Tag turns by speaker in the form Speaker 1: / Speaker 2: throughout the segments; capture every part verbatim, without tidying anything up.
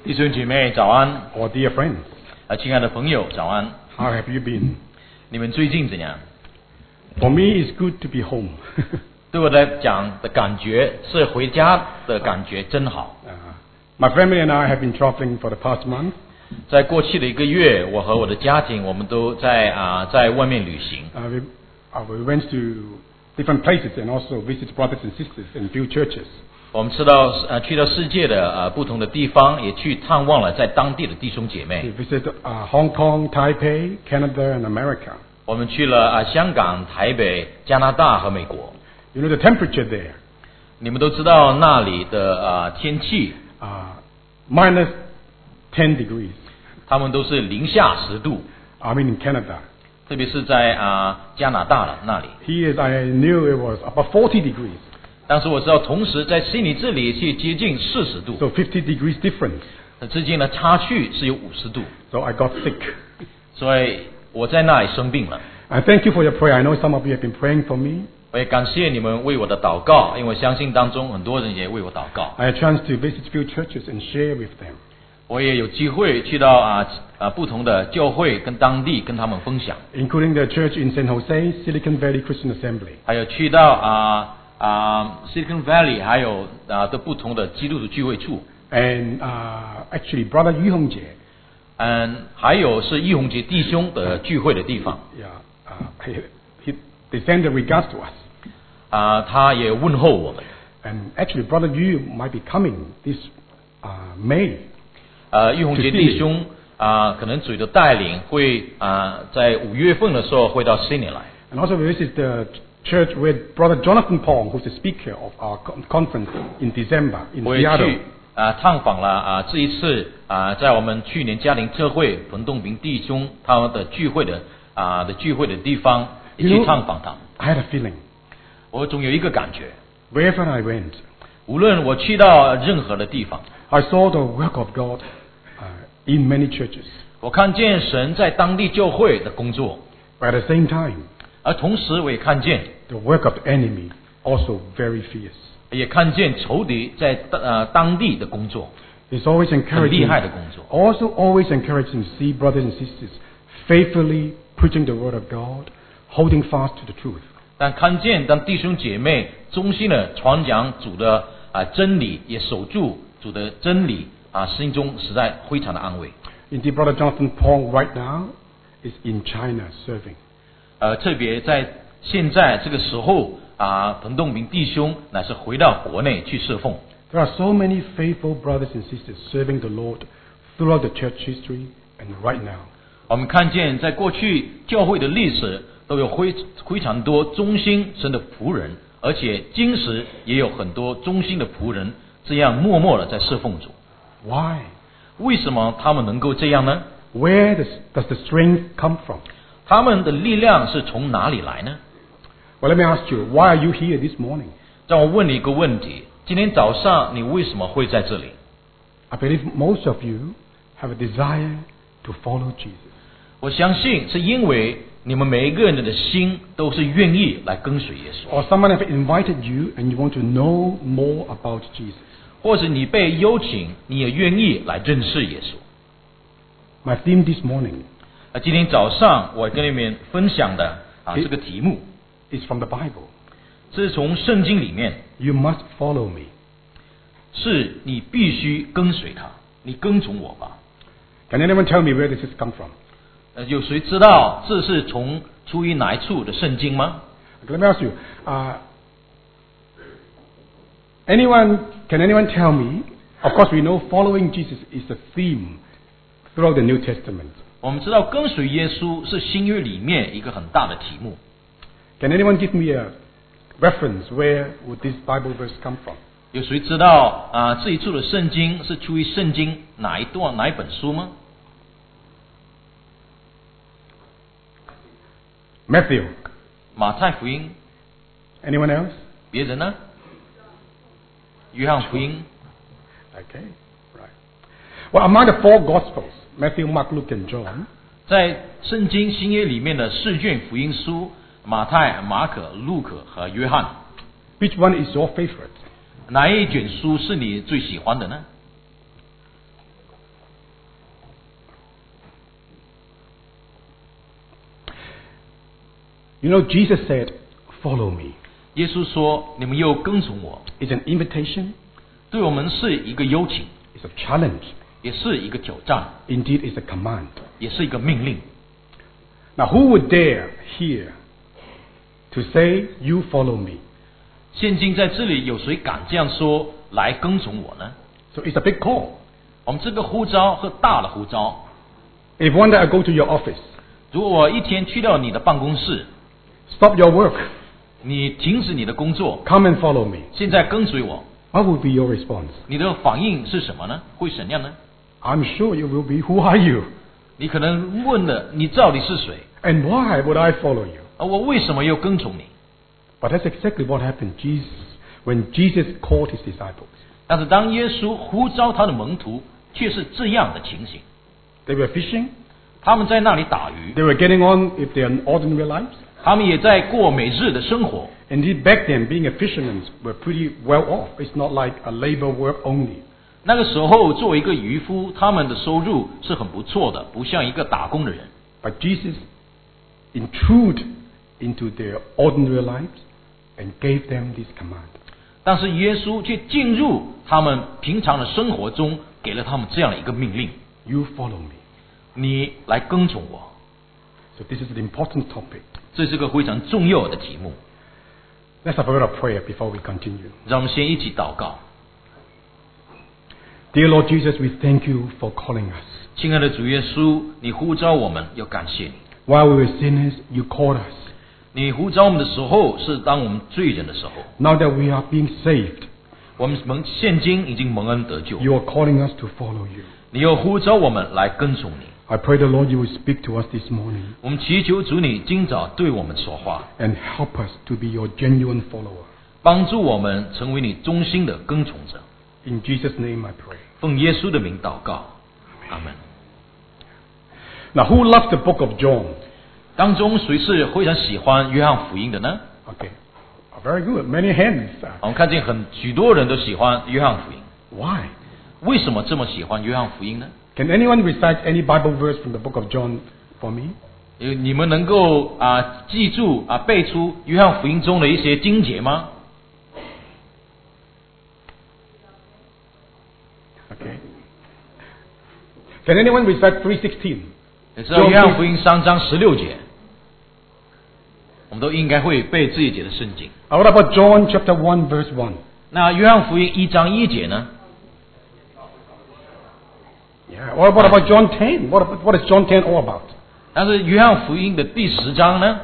Speaker 1: 弟兄姐妹早安，
Speaker 2: Or dear friends,
Speaker 1: 啊，亲爱的朋友早安，
Speaker 2: how have you been?
Speaker 1: 你们最近怎样？
Speaker 2: For me, it's good to be home.
Speaker 1: 对我来讲的感觉是回家的感觉真好。
Speaker 2: uh, my family and I have been traveling for the past month.
Speaker 1: 在过去的一个月，我和我的家庭，我们都在啊、在外面旅行。
Speaker 2: Uh, we, uh, we went to different places and also visited brothers and sisters and few churches.
Speaker 1: 我们知道呃去到世界的呃不同的地方，也去探望了在当地的弟兄姐
Speaker 2: We
Speaker 1: 妹。
Speaker 2: visited uh, Hong Kong, Taipei, Canada, and America.
Speaker 1: 我们去了啊、香港、台北、加拿大和美国。
Speaker 2: You know the temperature there,
Speaker 1: 你们都知道那里的啊、天气，
Speaker 2: uh, minus ten degrees.
Speaker 1: 他们都是零下十度，
Speaker 2: I mean in Canada.
Speaker 1: 特别是在啊、加拿大的那里。
Speaker 2: Here I knew it was about forty degrees.
Speaker 1: 但是我知道，同时在悉尼这里是接近四十度，
Speaker 2: So fifty degrees difference.
Speaker 1: 那之间的差距是有五十度，
Speaker 2: So I got sick.
Speaker 1: 所以我在那里生病了。
Speaker 2: I thank you for your prayer. I know some of you have been praying for me.
Speaker 1: 我也感谢你们为我的祷告，因为我相信当中很多人也为我祷告。
Speaker 2: I had a chance to visit few churches and share with them.
Speaker 1: 我也有机会去到啊啊不同的教会，跟当地跟他们分享，
Speaker 2: Including the church in San Jose, Silicon Valley Christian Assembly.
Speaker 1: 还有去到啊啊 Silicon Valley， 还有啊的不同的基督徒聚会处，
Speaker 2: And uh, actually, Brother Yu Hong Jie,
Speaker 1: 嗯，还有是义宏杰弟兄的聚会的地方，
Speaker 2: yeah, uh, he, he, they send their regards to us.
Speaker 1: 啊，他也问候我们。
Speaker 2: And actually, Brother Yu might be coming this uh, May.
Speaker 1: 呃，玉红杰弟兄啊、可能主的带领会啊、在五月份的时候会到悉尼来。
Speaker 2: And also, we visit the church with Brother Jonathan Pong, who's the speaker of our con- conference in December in
Speaker 1: 我也
Speaker 2: Seattle.
Speaker 1: 去啊、探访了啊、这一次啊、在我们去年家庭特会彭栋平弟兄他们的聚会的啊、的聚会的地方，一
Speaker 2: You
Speaker 1: 起
Speaker 2: know,
Speaker 1: 探访他。
Speaker 2: I had a feeling,
Speaker 1: 我总有一个感觉，
Speaker 2: wherever I went,
Speaker 1: 无论我去到任何的地方，
Speaker 2: I saw the work of God uh, in many churches.
Speaker 1: 我看见神在当地教会的工作，
Speaker 2: But at the same time,
Speaker 1: 而同时我也看见
Speaker 2: the work of the enemy also very fierce.
Speaker 1: 也看见仇敌在呃当地的工作，
Speaker 2: It's always
Speaker 1: 很厉
Speaker 2: encouraging,
Speaker 1: 害的工作。
Speaker 2: also always encouraging to see brothers and sisters faithfully preaching the word of God, holding fast to the truth.
Speaker 1: 但看见当弟兄姐妹忠心的传讲主的啊、真理，也守住主的真理啊，心中实在非常的安慰。
Speaker 2: Indeed, Brother Jonathan Pong right now is in China serving.
Speaker 1: 呃，特别在现在这个时候啊，彭栋明弟兄乃是回到国内去侍奉。
Speaker 2: There are so many faithful brothers and sisters serving the Lord throughout the church history and right now.
Speaker 1: 我们看见在过去教会的历史都有非非常多忠心神的仆人，而且今时也有很多忠心的仆人这样默默的在侍奉主。
Speaker 2: Why?
Speaker 1: 为什么他们能够这样呢？
Speaker 2: Where does, does the strength come from?
Speaker 1: 他们的力量是从哪里来呢？
Speaker 2: Well, let me ask you, why are you here this morning?
Speaker 1: 让我问你一个问题：今天早上你为什么会在这里？
Speaker 2: I believe most of you have a desire to follow Jesus.
Speaker 1: 我相信是因为你们每一个人的心都是愿意来跟随耶稣，
Speaker 2: Or someone have invited you and you want to know more about Jesus.
Speaker 1: 或者你被邀请，你也愿意来认识耶稣。
Speaker 2: My theme this morning
Speaker 1: 那今天早上我跟你们分享的啊这个题目
Speaker 2: is from the Bible.
Speaker 1: 这是从圣经里面，
Speaker 2: You must follow me.
Speaker 1: 是你必须跟随他，你跟从我吧。
Speaker 2: Can anyone tell me where this has come from?
Speaker 1: 呃，有谁知道这是从出于哪一处的圣经吗？
Speaker 2: Okay, let me ask you. Uh, anyone? Can anyone tell me? Of course, we know following Jesus is the theme throughout the New Testament.
Speaker 1: 我们知道跟随耶稣是新约里面一个很大的题目。
Speaker 2: Can anyone give me a reference? Where would this Bible verse come from?
Speaker 1: 有谁知道啊这一处的圣经是出于圣经哪一段哪一本书吗？
Speaker 2: Matthew.
Speaker 1: 马太福音。
Speaker 2: Anyone else?
Speaker 1: 别人呢？约翰福音。
Speaker 2: Okay, right. Well, among the four Gospels, Matthew, Mark, Luke, and John,
Speaker 1: 在圣经新约里面的四卷福音书，马太、马可、路可和约翰，
Speaker 2: which one is your favorite?
Speaker 1: 哪一卷书是你最喜欢的呢？
Speaker 2: You know, Jesus said, "Follow me."
Speaker 1: 耶稣说：“你们又跟从我。”
Speaker 2: It's an invitation.
Speaker 1: 对我们是一个邀请，
Speaker 2: It's a challenge.
Speaker 1: 也是一个挑战，
Speaker 2: Indeed, it's a command.
Speaker 1: 也是一个命令。
Speaker 2: Now, who would dare here to say, "You follow me"?
Speaker 1: 现今在这里有谁敢这样说来跟从我呢？
Speaker 2: So it's a big call.
Speaker 1: 我们这个呼召是大的呼召。
Speaker 2: If one day I go to your office,
Speaker 1: 如果我一天去到你的办公室，
Speaker 2: stop your work,
Speaker 1: 你停止你的工作，
Speaker 2: come and follow me,
Speaker 1: 现在跟随我，
Speaker 2: what would be your response?
Speaker 1: 你的反应是什么呢？会怎样呢？
Speaker 2: I'm sure you will be, "Who are you?
Speaker 1: 你可能问了，你到底是谁？
Speaker 2: And why would I follow you?"
Speaker 1: 而我为什么要跟从你？
Speaker 2: But that's exactly what happened Jesus, when Jesus called his disciples.
Speaker 1: 但是当耶稣呼召他的门徒，却是这样的情形。
Speaker 2: They were fishing.
Speaker 1: 他们在那里打鱼，
Speaker 2: They were getting on with their ordinary lives.
Speaker 1: 他们也在过每日的生活。
Speaker 2: Indeed, back then, being a fisherman were pretty well off. It's not like a labor work only.
Speaker 1: 那个时候，作为一个渔夫，他们的收入是很不错的，不像一个打工的人。
Speaker 2: But Jesus intruded into their ordinary lives and gave them this command.
Speaker 1: 但是耶稣却进入他们平常的生活中，给了他们这样的一个命令：
Speaker 2: You follow me.
Speaker 1: 你来跟从我。
Speaker 2: So this is an important topic.
Speaker 1: 这是个非常重要的题目。
Speaker 2: Let's have a word of prayer before we continue.
Speaker 1: 让我们先一起祷告。
Speaker 2: Dear Lord Jesus, we thank you for calling us.
Speaker 1: 亲爱的主耶稣，你呼召我们，要感谢你。
Speaker 2: While we were sinners, you called us.
Speaker 1: 你呼召我们的时候，是当我们罪人的时候。
Speaker 2: Now that we are being saved,
Speaker 1: 我们蒙现今已经蒙恩得救，
Speaker 2: you are calling us to follow you.
Speaker 1: 你又呼召我们来跟从你。
Speaker 2: I pray the Lord you will speak to us this morning
Speaker 1: 我们祈求主你今早对我们说话，
Speaker 2: and help us to be your genuine follower.
Speaker 1: 帮助我们成为你忠心的跟从者。
Speaker 2: In Jesus' name I pray.
Speaker 1: 奉耶稣的名祷告，阿门。
Speaker 2: Now, who loves the book of John?
Speaker 1: 当中谁是非常喜欢约翰福音的呢？
Speaker 2: Okay. Oh, very good. Many hands.
Speaker 1: 我们看见很许多人都喜欢约翰福音，
Speaker 2: Why?
Speaker 1: 为什么这么喜欢约翰福音呢？
Speaker 2: Can anyone recite any Bible verse from the book of John for me?
Speaker 1: 呃你们能够啊、记住啊、背出约翰福音中的一些经节吗？
Speaker 2: Okay. Can anyone recite three sixteen?
Speaker 1: 你知道约翰福音三章十六节，我们都应该会背这一节的圣经。
Speaker 2: What about John chapter one verse one?
Speaker 1: 那约翰福音一章一节呢？
Speaker 2: Yeah. What about, about John ten? What, about, what is John ten all about?
Speaker 1: 但是约翰福音的第十章呢？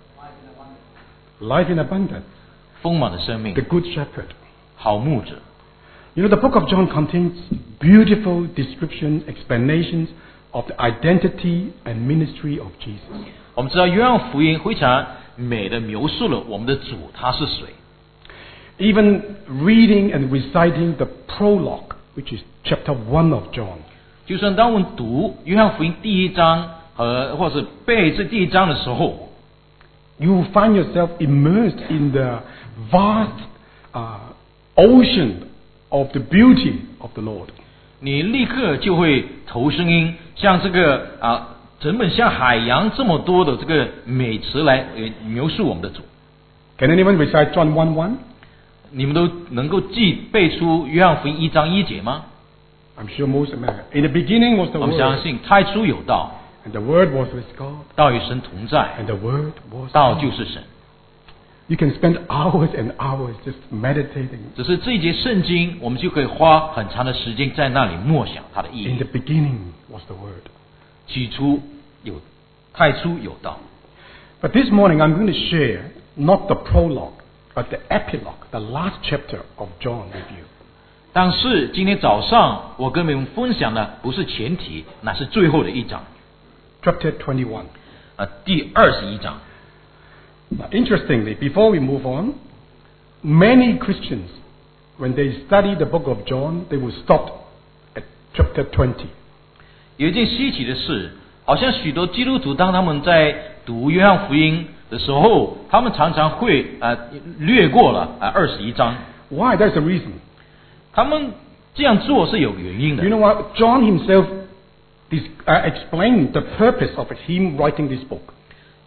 Speaker 2: Life in abundance.
Speaker 1: 丰满的生命
Speaker 2: The，good shepherd.
Speaker 1: 好牧者。
Speaker 2: You know, the book of John contains beautiful descriptions, explanations of the identity and ministry of Jesus.
Speaker 1: 我们知道约翰福音非常美的描述了我们的主他是谁。
Speaker 2: Even reading and reciting the prologue, which is chapter one of John,
Speaker 1: 就算当我们读约翰福音第一章和或是背这第一章的时候，
Speaker 2: you will find yourself immersed in the vast uh, ocean of the beauty of the Lord.
Speaker 1: 你立刻就会投声音，像这个啊，整本像海洋这么多的这个美词来呃描述我们的主。
Speaker 2: Can anyone recite John one one?
Speaker 1: 你们都能够记背出约翰福音一章一节吗？
Speaker 2: I'm sure most of them. In the beginning was the
Speaker 1: 我们相
Speaker 2: Word,
Speaker 1: 信太初有道，
Speaker 2: and the Word was with God,
Speaker 1: 道与神同在，
Speaker 2: and the Word was
Speaker 1: 道
Speaker 2: God.
Speaker 1: 就是神。
Speaker 2: You can spend hours and hours just meditating.
Speaker 1: 只是这一节圣经，我们就可以花很长的时间在那里默想它的意
Speaker 2: In
Speaker 1: 义
Speaker 2: the。beginning was the Word.
Speaker 1: 起初有，太初有道。
Speaker 2: But this morning I'm going to share not the prologue, but the epilogue, the last chapter of John with you.
Speaker 1: 但是今天早上我跟你们分享的不是前提，那是最后的一章，
Speaker 2: Chapter twenty-one.
Speaker 1: 啊，第二十一章。
Speaker 2: Now, interestingly, before we move on, many Christians, when they study the book of John, they will stop at chapter twenty.
Speaker 1: 有一件稀奇的事，好像许多基督徒当他们在读约翰福音的时候，他们常常会啊、呃、略过了啊二十一章。
Speaker 2: Why? That's the reason.
Speaker 1: 他们这样做是有原因的。
Speaker 2: You know what? John himself dis- uh, explained the purpose of him writing this book.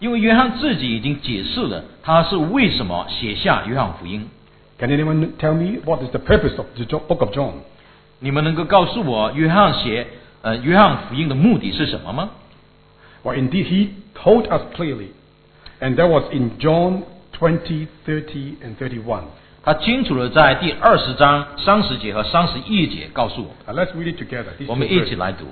Speaker 1: 因为约翰自己已经解释了他是为什么写下约翰福音。
Speaker 2: Can anyone tell me what is the purpose of the book of John?
Speaker 1: 你们能够告诉我约翰写呃约翰福音的目的是什么吗？
Speaker 2: Well, indeed, he told us clearly, and that was in John twenty, thirty, and thirty-one.
Speaker 1: 他清楚的在第二十章三十节和三十一节告诉我们。
Speaker 2: Now, let's read it together. These
Speaker 1: 我们
Speaker 2: two
Speaker 1: 一起
Speaker 2: verses.
Speaker 1: 来读。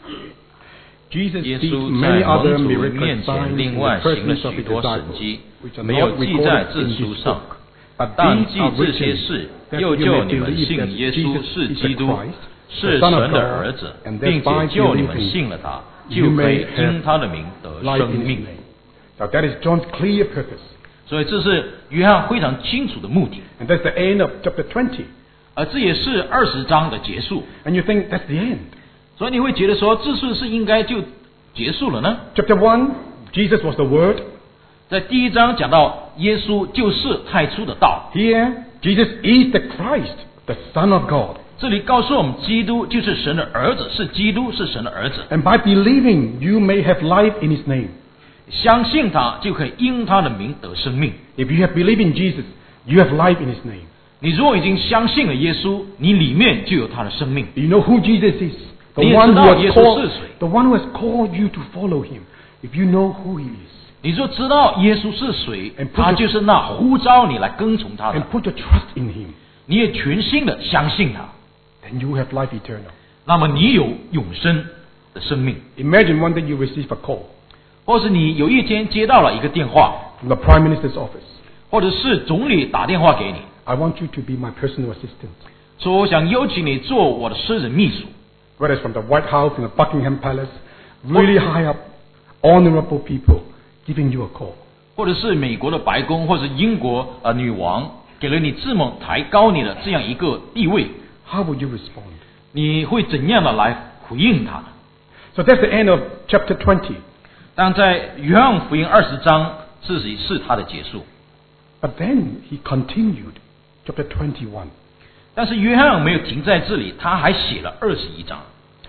Speaker 2: Jesus
Speaker 1: 耶
Speaker 2: did
Speaker 1: 稣
Speaker 2: many
Speaker 1: 在
Speaker 2: other
Speaker 1: 门徒
Speaker 2: miracles
Speaker 1: 面
Speaker 2: signs
Speaker 1: 前
Speaker 2: in
Speaker 1: 另
Speaker 2: the
Speaker 1: 外行了
Speaker 2: persons of
Speaker 1: 许
Speaker 2: his
Speaker 1: 多神
Speaker 2: disciples,
Speaker 1: 迹，
Speaker 2: which are
Speaker 1: 没有
Speaker 2: not
Speaker 1: 记在
Speaker 2: recorded
Speaker 1: 这
Speaker 2: in
Speaker 1: 书
Speaker 2: this
Speaker 1: 上
Speaker 2: book. But
Speaker 1: 但
Speaker 2: these
Speaker 1: 记
Speaker 2: are
Speaker 1: 这些
Speaker 2: written
Speaker 1: 事，
Speaker 2: that
Speaker 1: 又
Speaker 2: you
Speaker 1: 叫
Speaker 2: may
Speaker 1: 你们
Speaker 2: believe
Speaker 1: 信
Speaker 2: that
Speaker 1: 耶稣
Speaker 2: Jesus
Speaker 1: 是
Speaker 2: is
Speaker 1: 基
Speaker 2: the
Speaker 1: 督，
Speaker 2: Christ,
Speaker 1: 是
Speaker 2: the Son
Speaker 1: 神
Speaker 2: of
Speaker 1: 的
Speaker 2: God,
Speaker 1: 儿子，
Speaker 2: and
Speaker 1: 并
Speaker 2: that
Speaker 1: 且
Speaker 2: by
Speaker 1: 叫你们
Speaker 2: believing
Speaker 1: 信了他，
Speaker 2: you
Speaker 1: 就可
Speaker 2: may
Speaker 1: 以因
Speaker 2: have
Speaker 1: 他的名得
Speaker 2: life
Speaker 1: 生
Speaker 2: in His
Speaker 1: 命。
Speaker 2: name. Now that is John's clear purpose.
Speaker 1: 所以这是约翰非常清楚的目的，
Speaker 2: And that's the end of chapter twenty.
Speaker 1: 而这也是二十章的结束。
Speaker 2: And you think that's the end.
Speaker 1: 所以你会觉得说，这是是应该就结束了呢？
Speaker 2: Chapter one, Jesus was the Word.
Speaker 1: 在第一章讲到耶稣就是太初的道，
Speaker 2: Here, Jesus is the Christ, the Son of God.
Speaker 1: 这里告诉我们，基督就是神的儿子，是基督，是神的儿子。
Speaker 2: And by believing, you may have life in His name.
Speaker 1: 相信他，就可以因他的名得生命。
Speaker 2: If you have believed in Jesus, you have life in His name.
Speaker 1: 你如果已经相信了耶稣，你里面就有他的生命。
Speaker 2: You know who Jesus is? The
Speaker 1: 你也
Speaker 2: one
Speaker 1: 知
Speaker 2: who
Speaker 1: 道
Speaker 2: has
Speaker 1: 耶稣
Speaker 2: called,
Speaker 1: 是谁。
Speaker 2: the one who has called you to follow Him. If you know who He is,
Speaker 1: 你若知道耶稣是谁
Speaker 2: And，put
Speaker 1: 他
Speaker 2: your-
Speaker 1: 就是那呼召你来跟从他
Speaker 2: and
Speaker 1: 的，
Speaker 2: put your trust in Him,
Speaker 1: 你也全心的相信他，
Speaker 2: then you have life eternal.
Speaker 1: 那么你有永生的生命。
Speaker 2: Imagine one day you receive a call
Speaker 1: 或是你有一天接到了一个电话，
Speaker 2: from the Prime Minister's office.
Speaker 1: 或者是总理打电话给你，
Speaker 2: I want you to be my personal assistant.
Speaker 1: 说我想邀请你做我的私人秘书，
Speaker 2: Whether it's from the White House, from the Buckingham Palace, really high up, honorable people giving you a call.
Speaker 1: 或者是美国的白宫，或者是英国呃女王给了你这么抬高你的这样一个地位，
Speaker 2: How would you respond?
Speaker 1: 你会怎样的来回应他呢？
Speaker 2: So that's the end of chapter twenty.
Speaker 1: 但在约翰福音二十章，这是是他的结束。
Speaker 2: But then he continued, chapter twenty-one.
Speaker 1: 但是约翰没有停在这里，他还写了二十一章。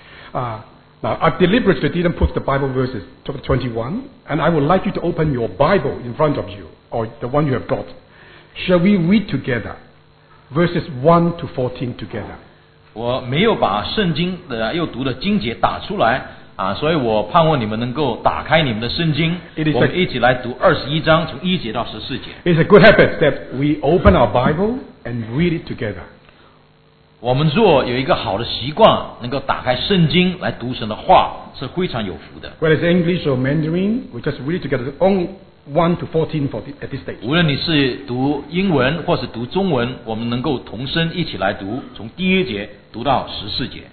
Speaker 2: Uh, now, I deliberately didn't put the Bible verses, chapter twenty-one, and I would like you to open your Bible in front of you, or the one you have got. Shall we read together, verses one to fourteen together?
Speaker 1: 我没有把圣经的又读的经节打出来啊，所以我盼望你们能够打开你们的圣经，
Speaker 2: It is
Speaker 1: 我们
Speaker 2: a-
Speaker 1: 一起来读二十一章，从一节到十四节。
Speaker 2: It's a good habit that we open our Bible and read it together.
Speaker 1: 我们若有一个好的习惯，能够打开圣经来读神的话，是非常有福的。
Speaker 2: Whether it's English or Mandarin, we just read it together. Only one to fourteen for the, at this stage.
Speaker 1: 无论你是读英文或是读中文，我们能够同声一起来读，从第一节读到十四节。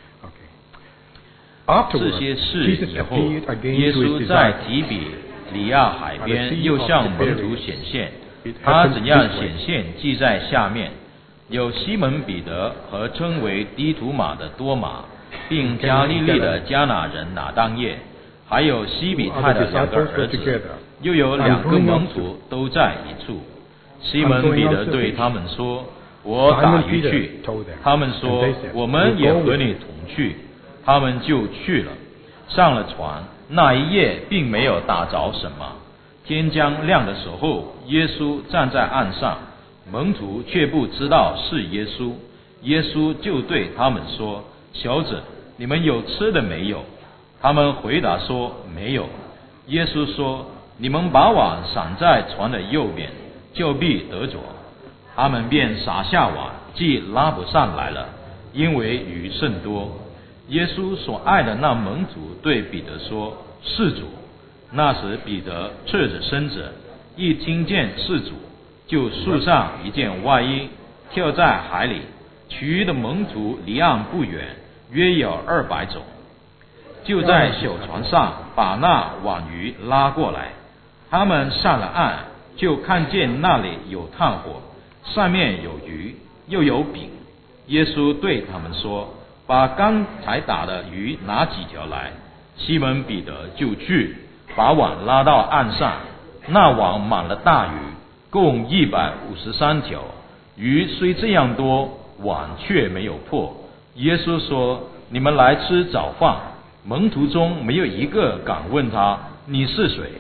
Speaker 2: Okay. Afterwards,
Speaker 1: 这些事
Speaker 2: Jesus
Speaker 1: 以后，
Speaker 2: appeared again
Speaker 1: 耶
Speaker 2: to his
Speaker 1: 稣在
Speaker 2: disciples.
Speaker 1: 提比里亚海
Speaker 2: By the
Speaker 1: 边
Speaker 2: sea
Speaker 1: 又
Speaker 2: of
Speaker 1: 向
Speaker 2: Tiberias.
Speaker 1: 门徒显现
Speaker 2: It，
Speaker 1: 他
Speaker 2: happened
Speaker 1: 怎样
Speaker 2: this way.
Speaker 1: 显现记在下面。有西门彼得和称为低图马的多马，并加利利的迦拿人拿当业，还有西比泰的两个儿子，又有两个门徒都在一处。西门彼得对他们说：“我打鱼去。”他们说：“我们也和你同去。”他们就去了，上了船。那一夜并没有打着什么。天将亮的时候，耶稣站在岸上，门徒却不知道是耶稣。耶稣就对他们说：“小子，你们有吃的没有？”他们回答说：“没有。”耶稣说：“你们把网撒在船的右边，就必得着。”他们便撒下网，既拉不上来了，因为鱼甚多。耶稣所爱的那门徒对彼得说：“是主。”那时彼得侧着身子，一听见是主，就束上一件外衣，跳在海里。其余的门徒离岸不远，约有二百种，就在小船上把那网鱼拉过来。他们上了岸，就看见那里有炭火，上面有鱼，又有饼。耶稣对他们说：“把刚才打的鱼拿几条来。”西门彼得就去，把网拉到岸上，那网满了大鱼，共一百五十三条。鱼虽这样多，网却没有破。耶稣说：“你们来吃早饭。”门徒中没有一个敢问他：“你是谁？”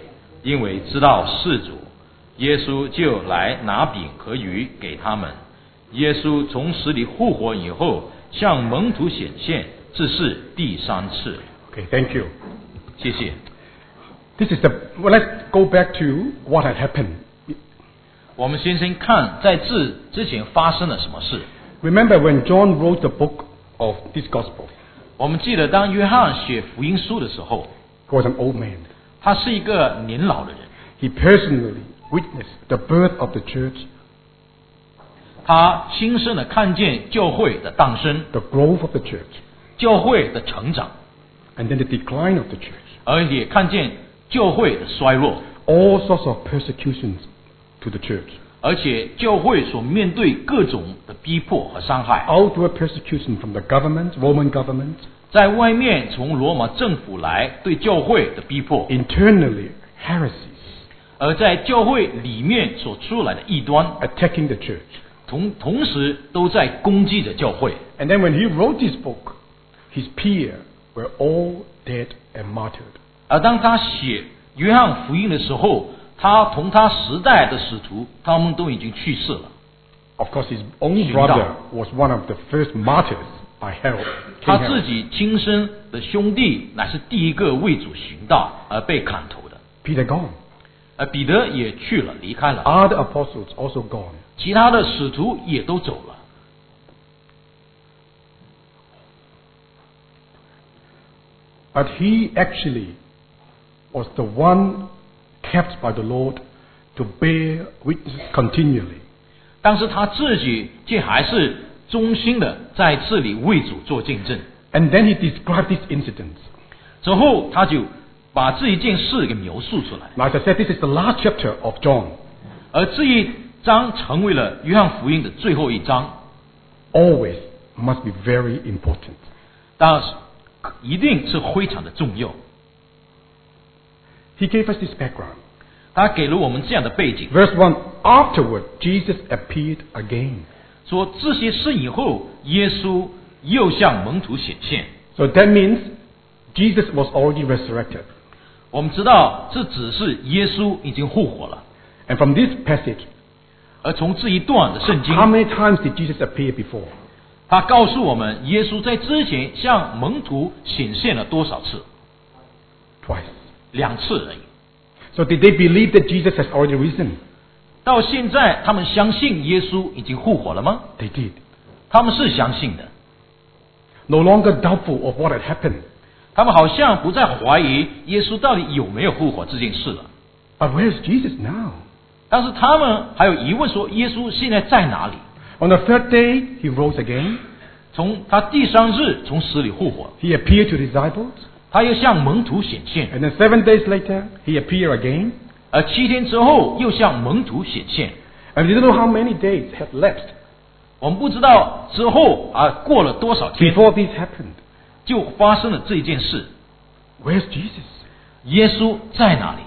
Speaker 1: 因为知道是主。耶稣就来拿饼和鱼给他们。耶稣从死里复活以后，向门徒显现，这是第三次。
Speaker 2: Okay, thank you.
Speaker 1: 谢谢。
Speaker 2: This is the. Well, let's go back to what had happened.
Speaker 1: 我们先先看在这之前发生了什么事。
Speaker 2: Remember when John wrote the book of this gospel?
Speaker 1: 我们记得当约翰写福音书的时候，
Speaker 2: He was an old man.
Speaker 1: 他是一个年老的人，
Speaker 2: He personally witnessed the birth of the church,
Speaker 1: 他亲身的看见教会的诞生，
Speaker 2: the growth of the church,
Speaker 1: 教会的成长，
Speaker 2: and then the decline of the church.
Speaker 1: 而也看见教会的衰落，
Speaker 2: All sorts of persecutions to the church.
Speaker 1: 而且教会所面对各种的逼迫和伤害。
Speaker 2: Outward persecution from the government, Roman government.
Speaker 1: 在外面从罗马政府来对教会的逼迫，
Speaker 2: Internally, heresies
Speaker 1: 而在教会里面所出来的异端，
Speaker 2: attacking the church.
Speaker 1: 同同时都在攻击着教会。
Speaker 2: And then when he wrote this book, his peers were all dead and martyred.
Speaker 1: 而当他写约翰福音的时候，他同他时代的使徒，他们都已经去世了。
Speaker 2: Of course, his own brother was one of the first martyrs by Herod.
Speaker 1: 他
Speaker 2: King
Speaker 1: 自
Speaker 2: Herod.
Speaker 1: 己亲生的兄弟乃是第一个为主寻道而被砍头的。
Speaker 2: Peter gone.
Speaker 1: 而彼得也去了，离开了。
Speaker 2: Other apostles also gone.
Speaker 1: 其他的使徒也都走了。
Speaker 2: But he actually was the one kept by the Lord to bear witness continually.
Speaker 1: 但是他自己却还是忠心的在这里为主做见证。
Speaker 2: And then he described these incidents.
Speaker 1: 之后他就把这一件事给描述出来。
Speaker 2: Now, as I said, this is the last chapter of John.
Speaker 1: 而这一章成为了约翰福音的最后一章，
Speaker 2: Always must be very important.
Speaker 1: 当然一定是非常的重要。
Speaker 2: He gave us this background.
Speaker 1: 他给了我们这样的背景，
Speaker 2: Verse one, afterward, Jesus appeared again.
Speaker 1: 说这些事以后，耶稣又向门徒显现。
Speaker 2: So that means Jesus was already resurrected.
Speaker 1: 我们知道这只是耶稣已经复活了。
Speaker 2: And from this passage,
Speaker 1: 而从这一段的圣经，
Speaker 2: how many times did Jesus appear before?
Speaker 1: 他告诉我们，耶稣在之前向门徒显现了多少次？
Speaker 2: Twice.
Speaker 1: 两次而已。
Speaker 2: So did they believe that Jesus has already risen?
Speaker 1: 到现在，他们相信耶稣已经复活了吗？
Speaker 2: They did.
Speaker 1: 他们是相信的，
Speaker 2: No longer doubtful of what had happened.
Speaker 1: 他们好像不再怀疑耶稣到底有没有复活这件事了。
Speaker 2: But where is Jesus now?
Speaker 1: 但是他们还有疑问说，耶稣现在在哪里？
Speaker 2: On the third day, he rose again.
Speaker 1: 从他第三日从死里复活，
Speaker 2: He appeared to disciples.
Speaker 1: 他又向门徒显现，
Speaker 2: And then seven days later, he appeared again.
Speaker 1: 而七天之后又向门徒显现。
Speaker 2: And we don't know how many days had lapsed
Speaker 1: 我们不知道之后啊过了多少天，
Speaker 2: before this happened.
Speaker 1: 就发生了这件事。
Speaker 2: Where's Jesus?
Speaker 1: 耶稣在哪里？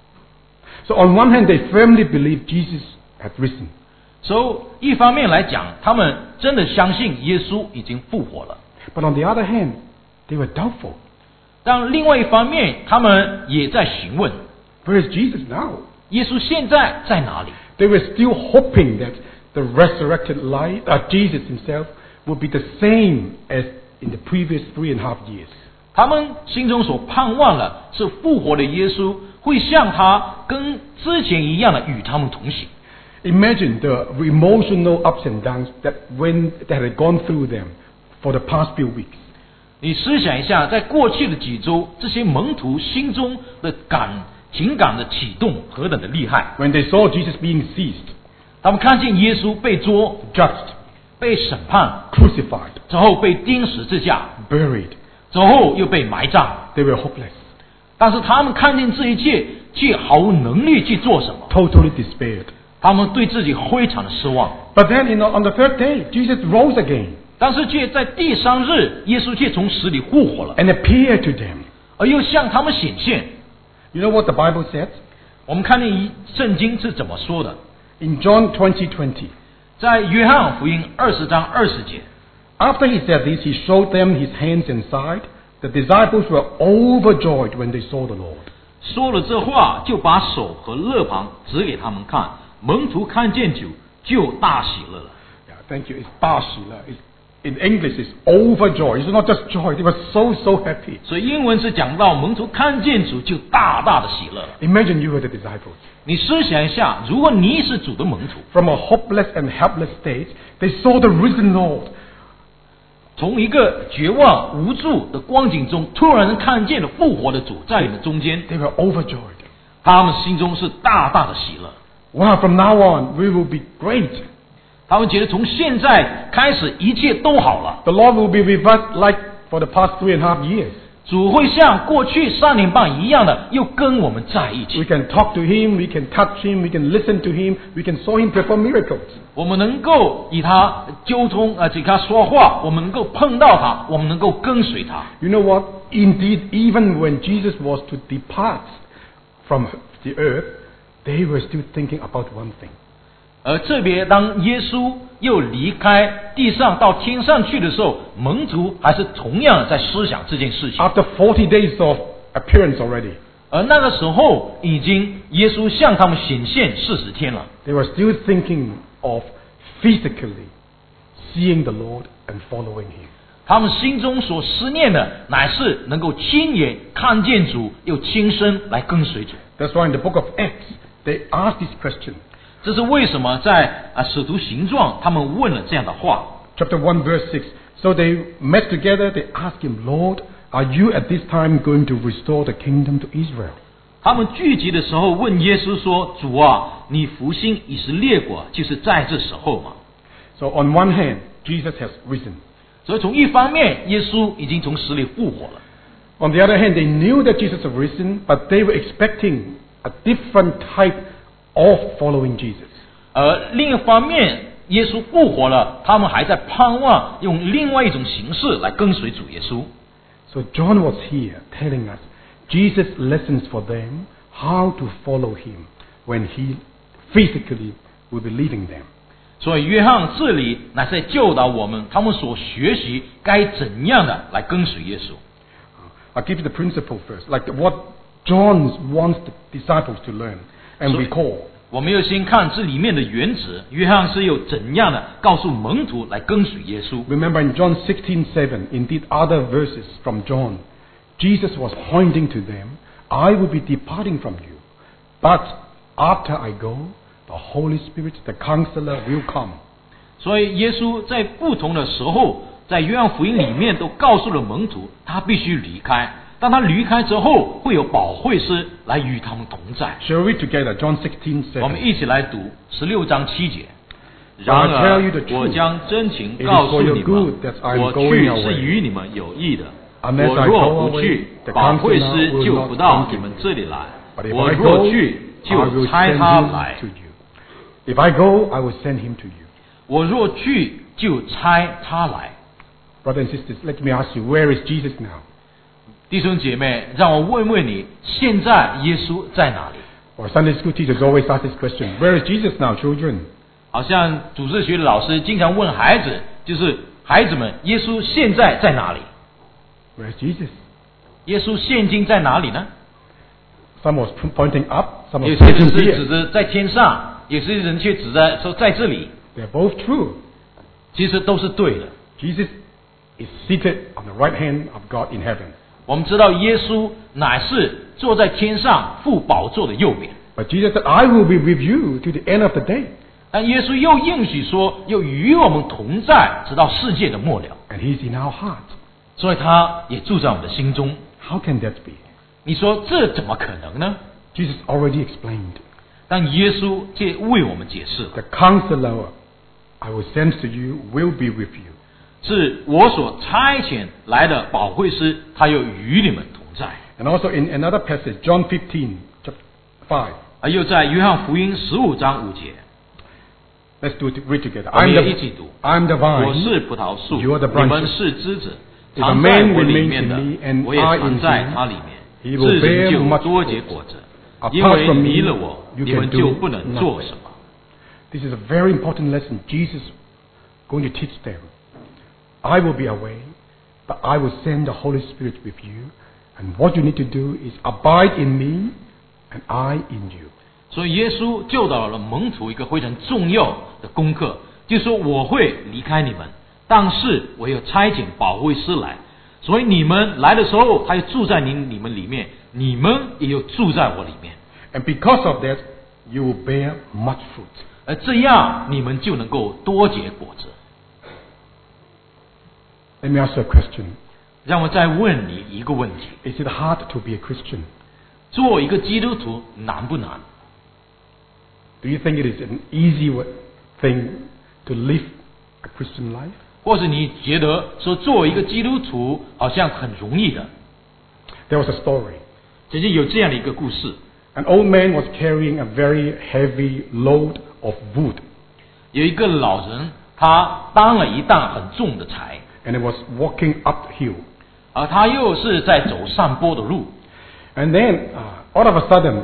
Speaker 2: So on one hand, they firmly believed Jesus had risen.
Speaker 1: 所以一方面来讲，他们真的相信耶稣已经复活了。
Speaker 2: But on the other hand, they were doubtful.
Speaker 1: 但另外一方面，他们也在询问
Speaker 2: Where is Jesus now?
Speaker 1: 耶稣现在在哪里？
Speaker 2: They were still hoping that the resurrected life, uh, Jesus himself would be the same as in the previous three and a half years.
Speaker 1: 他们心中所盼望的是复活的耶稣会像他跟之前一样的与他们同行。
Speaker 2: Imagine the emotional ups and downs that when that had gone through them for the past few weeks.
Speaker 1: 你思想一下，在过去的几周，这些门徒心中的感情感的启动何等的厉害！
Speaker 2: When they saw Jesus being seized,
Speaker 1: 他们看见耶稣被捉、
Speaker 2: judged,
Speaker 1: 被审判，
Speaker 2: crucified,
Speaker 1: 之后被钉十字架，
Speaker 2: buried,
Speaker 1: 之后又被埋葬。
Speaker 2: they were hopeless,
Speaker 1: 但是他们看见这一切，却毫无能力去做什么。
Speaker 2: totally despaired.
Speaker 1: 他们对自己非常的失望。
Speaker 2: But then, you know, on the third day, Jesus rose again
Speaker 1: 但是却在第三日，耶稣却从死里复活了，
Speaker 2: and appeared to them.
Speaker 1: 而又向他们显现。
Speaker 2: You know what the Bible said?
Speaker 1: 我们看见一圣经是怎么说的？
Speaker 2: In John twenty twenty,
Speaker 1: 在约翰福音二十章二十节，
Speaker 2: after he said this, he showed them his hands and side. The disciples were overjoyed when they saw the Lord.
Speaker 1: 说了这话，就把手和肋旁指给他们看。门徒看见主，就大喜乐了。
Speaker 2: Yeah, thank you. It's 大喜乐. It's, in English, it's overjoyed. It's not just joy. They were so, so happy.
Speaker 1: 所以英文是讲到门徒看见主就大大的喜乐。
Speaker 2: Imagine you were the disciples.
Speaker 1: 你思想一下，如果你是主的门徒，
Speaker 2: From a hopeless and helpless state, they saw the risen Lord.
Speaker 1: 从一个绝望无助的光景中，突然看见了复活的主在你们中间，
Speaker 2: They were overjoyed.
Speaker 1: 他们心中是大大的喜乐。
Speaker 2: Wow, from now on, we will be great.
Speaker 1: 他们觉得从现在开始一切都好了，
Speaker 2: The Lord will be with us like for the past three and a half years.
Speaker 1: 主会像过去三年半一样的，又跟我们在一
Speaker 2: We
Speaker 1: 起。
Speaker 2: can talk to Him, we can touch Him, we can listen to Him, we can saw Him perform miracles.
Speaker 1: 我们能够与他沟通，呃，与他说话，我们能够碰到他，我们能够跟随他。
Speaker 2: You know what? Indeed, even when Jesus was to depart from the earth, they were still thinking about one thing.
Speaker 1: 而特别当耶稣又离开地上到天上去的时候，门徒还是同样在思想这件事情。
Speaker 2: After forty days of appearance already,
Speaker 1: 而那个时候，已经耶稣向他们显现四十天了，
Speaker 2: they were still thinking of physically seeing the Lord and following Him.
Speaker 1: 他们心中所思念的，乃是能够亲眼看见主，又亲身来跟随主。
Speaker 2: That's why in the book of Acts, they asked this question.
Speaker 1: 这是为什么在啊使徒行状他们问了这样的话。
Speaker 2: Chapter one, verse six. So they met together, they asked Him, Lord, are you at this time going to restore the kingdom to Israel?
Speaker 1: 他们聚集的时候问耶稣说：“主啊，你复兴以色列国，就是在这时候嘛。”
Speaker 2: So on one hand, Jesus has risen.
Speaker 1: 所以从一方面，耶稣已经从死里复活了。
Speaker 2: On the other hand, they knew that Jesus had risen, but they were expecting a different type of following Jesus.
Speaker 1: 而另一方面，耶稣复活了，他们还在盼望用另外一种形式来跟随主耶稣。
Speaker 2: So John was here telling us Jesus' lessons for them how to follow Him when He physically will be leaving them.
Speaker 1: 所以约翰这里乃是在教导我们，他们所学习该怎样的来跟随耶稣。
Speaker 2: I'll give you the principle first, like what John wants the disciples to learn and
Speaker 1: So-
Speaker 2: recall.
Speaker 1: 我们要先看这里面的原则，约翰是有怎样的告诉门徒来跟随耶稣。
Speaker 2: Remember in John sixteen seven, indeed other verses from John, Jesus was pointing to them, I will be departing from you, but after I go, the Holy Spirit, the Counselor, will come.
Speaker 1: 所以耶稣在不同的时候，在约翰福音里面都告诉了门徒，他必须离开。当他离开之后，会有保惠师来与他们同在。
Speaker 2: Shall we read together John sixteen
Speaker 1: 我们
Speaker 2: seven?
Speaker 1: 一起来读十六章七节。
Speaker 2: But
Speaker 1: 然
Speaker 2: I tell you
Speaker 1: 而
Speaker 2: the，truth.
Speaker 1: 我将真情
Speaker 2: It is
Speaker 1: 告诉
Speaker 2: for your
Speaker 1: 你
Speaker 2: good
Speaker 1: 们
Speaker 2: that I，am
Speaker 1: 我
Speaker 2: going
Speaker 1: 去
Speaker 2: away.
Speaker 1: 是与你们有益的。
Speaker 2: Unless
Speaker 1: 我
Speaker 2: I
Speaker 1: 若
Speaker 2: go
Speaker 1: 不
Speaker 2: away,
Speaker 1: 去，
Speaker 2: the
Speaker 1: 保惠
Speaker 2: Counselor
Speaker 1: 师
Speaker 2: will
Speaker 1: 就
Speaker 2: not
Speaker 1: 不到
Speaker 2: come to
Speaker 1: 你们
Speaker 2: you.
Speaker 1: 这里来。
Speaker 2: But if
Speaker 1: 我
Speaker 2: I
Speaker 1: 若
Speaker 2: go,
Speaker 1: 去，
Speaker 2: I
Speaker 1: 就
Speaker 2: will
Speaker 1: 差
Speaker 2: send
Speaker 1: 他
Speaker 2: him
Speaker 1: 来
Speaker 2: to。you. If I go, I will send him to you.
Speaker 1: 我若去，就差他来。
Speaker 2: Brothers and sisters, let me ask you, where is Jesus now?
Speaker 1: 弟兄姐妹，让我问问你，现在耶稣在哪里？
Speaker 2: Our Sunday school teachers always ask this question. Where is Jesus now, children?
Speaker 1: 好像主日学的老师经常问孩子，就是孩子们，耶稣现在在哪里？
Speaker 2: Where is Jesus?
Speaker 1: 耶稣现今在哪里呢？
Speaker 2: Some was pointing up, some
Speaker 1: 有
Speaker 2: was
Speaker 1: 些人
Speaker 2: pointing
Speaker 1: 是指
Speaker 2: here.
Speaker 1: 着在天上，有些人却指着说在这里，
Speaker 2: They're both true.
Speaker 1: 其实都是对的。
Speaker 2: Jesus is seated on the right hand of God in heaven.
Speaker 1: 我们知道耶稣乃是坐在天上父宝座的右边，
Speaker 2: But Jesus said, I will be with you to the end of the day.
Speaker 1: 但耶稣又应许说，又与我们同在，直到世界的末了。
Speaker 2: And He's in our heart.
Speaker 1: 所以他也住在我们的心中。
Speaker 2: How can that be?
Speaker 1: 你说这怎么可能呢？
Speaker 2: Jesus already explained.
Speaker 1: 但耶稣这为我们解释了，
Speaker 2: The Counselor I will send to you will be with you.
Speaker 1: 是我所差遣来的保惠师，他又与你们同在。
Speaker 2: And also in another passage, John fifteen, chapter five.
Speaker 1: 而又在约翰福音十五章五节，
Speaker 2: Let's do it, read together.
Speaker 1: 我们
Speaker 2: I'm
Speaker 1: 也
Speaker 2: the,
Speaker 1: 一起读。
Speaker 2: I'm the
Speaker 1: 我
Speaker 2: vine.
Speaker 1: 是葡萄树，
Speaker 2: You are the
Speaker 1: 你们
Speaker 2: branches.
Speaker 1: 是枝子，
Speaker 2: If a
Speaker 1: 藏在
Speaker 2: man
Speaker 1: 我里
Speaker 2: remains
Speaker 1: 面的
Speaker 2: in me and，
Speaker 1: 我也
Speaker 2: I
Speaker 1: 藏
Speaker 2: in
Speaker 1: 在
Speaker 2: him,
Speaker 1: 他里面，
Speaker 2: he will
Speaker 1: 这人
Speaker 2: bear
Speaker 1: 就
Speaker 2: much
Speaker 1: 多结
Speaker 2: fruit.
Speaker 1: 果子。
Speaker 2: Apart
Speaker 1: 因为
Speaker 2: from me,
Speaker 1: 离了我，
Speaker 2: you
Speaker 1: 你
Speaker 2: can
Speaker 1: 们
Speaker 2: do
Speaker 1: 就不能做
Speaker 2: nothing.
Speaker 1: 什么。
Speaker 2: This is a very important lesson Jesus is going to teach them. I will be away, but I will send the Holy Spirit with you, And what you need to do is abide in me and I in you.
Speaker 1: 所以耶稣教导了门徒一个非常重要的功课，就是说我会离开你们，但是我要差遣保惠师来，所以你们来的时候，他就住在你你们里面，你们也有住在我里面。
Speaker 2: And because of that, you will bear much fruit.
Speaker 1: 而这样你们就能够多结果子。
Speaker 2: Let me ask you a question.
Speaker 1: 让我再问你一个问题：
Speaker 2: Is it hard to be a Christian?
Speaker 1: 做一个基督徒难不难？
Speaker 2: Do you think it is an easy thing to live a Christian life?
Speaker 1: 或者你觉得说做一个基督徒好像很容易的？
Speaker 2: There was a story.
Speaker 1: 曾经有这样的一个故事，
Speaker 2: An old man was carrying a very heavy load of wood,
Speaker 1: 有一个老人，他担了一担很重的柴，
Speaker 2: and he was walking uphill.
Speaker 1: 而他又是在走上坡的路。
Speaker 2: And then, uh, all of a sudden,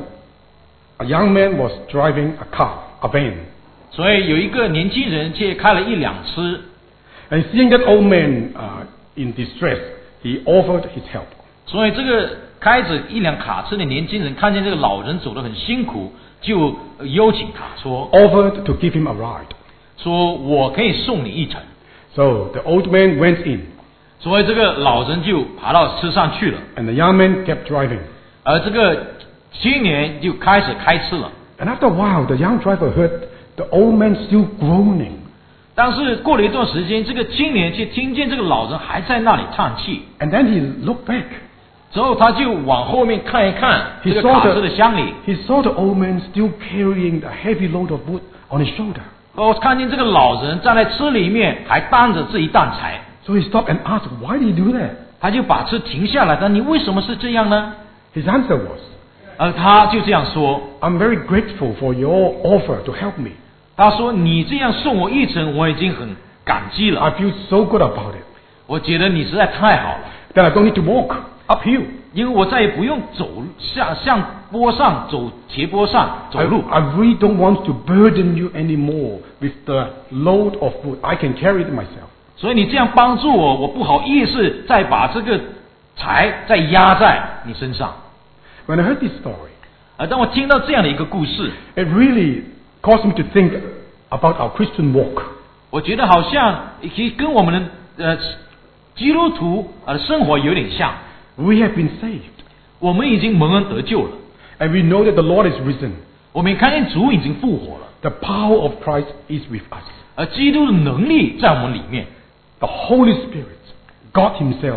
Speaker 2: a young man was driving a car, a van.
Speaker 1: 所以有一个年轻人却开了一辆车，
Speaker 2: And seeing that old man uh, in distress, he offered his help.
Speaker 1: 所以这个开着一辆卡车的年轻人看见这个老人走得很辛苦，就邀请他说
Speaker 2: Offered to give him a ride.
Speaker 1: 说我可以送你一程。
Speaker 2: So the old man went in,
Speaker 1: 所以这个老人就爬到车上去了，
Speaker 2: and the young man kept driving.
Speaker 1: 而这个青年就开始开车了。
Speaker 2: And after a while, the young driver heard the old man still groaning.
Speaker 1: 但是过了一段时间，这个青年却听见这个老人还在那里叹气，
Speaker 2: And then he looked back.
Speaker 1: 之后他就往后面看一看这
Speaker 2: He
Speaker 1: 个
Speaker 2: saw
Speaker 1: 卡车的
Speaker 2: the,
Speaker 1: 厢里，
Speaker 2: he saw the old man still carrying the heavy load of wood on his shoulder.
Speaker 1: 哦，看见这个老人站在车里面还担着这一担柴，
Speaker 2: So he stopped and asked, why did he do that?
Speaker 1: 他就把车停下来，但你为什么是这样呢？
Speaker 2: His answer was,
Speaker 1: 而他就这样说，
Speaker 2: I'm very grateful for your offer to help me.
Speaker 1: 他说你这样送我一程，我已经很感激
Speaker 2: I
Speaker 1: 了，
Speaker 2: feel so good about it.
Speaker 1: 我觉得你实在太好了，
Speaker 2: Then I don't need to walk uphill.
Speaker 1: 因为我再也不用走下向坡上走斜坡上走
Speaker 2: I,
Speaker 1: 路。
Speaker 2: I really don't want to burden you anymore with the load of wood. I can carry it myself.
Speaker 1: 所以你这样帮助我，我不好意思再把这个柴再压在你身上。
Speaker 2: When I heard this story,
Speaker 1: 而当我听到这样的一个故事，
Speaker 2: it really caused me to think about our Christian walk.
Speaker 1: 我觉得好像其实跟我们的呃基督徒呃生活有点像。
Speaker 2: We have been saved.
Speaker 1: 我们已经蒙恩得救了，
Speaker 2: And we know that the Lord is risen.
Speaker 1: 我们也看见主已经复活了，
Speaker 2: The power of Christ is with us.
Speaker 1: 而基督的能力在我们里面，
Speaker 2: The Holy Spirit, God Himself,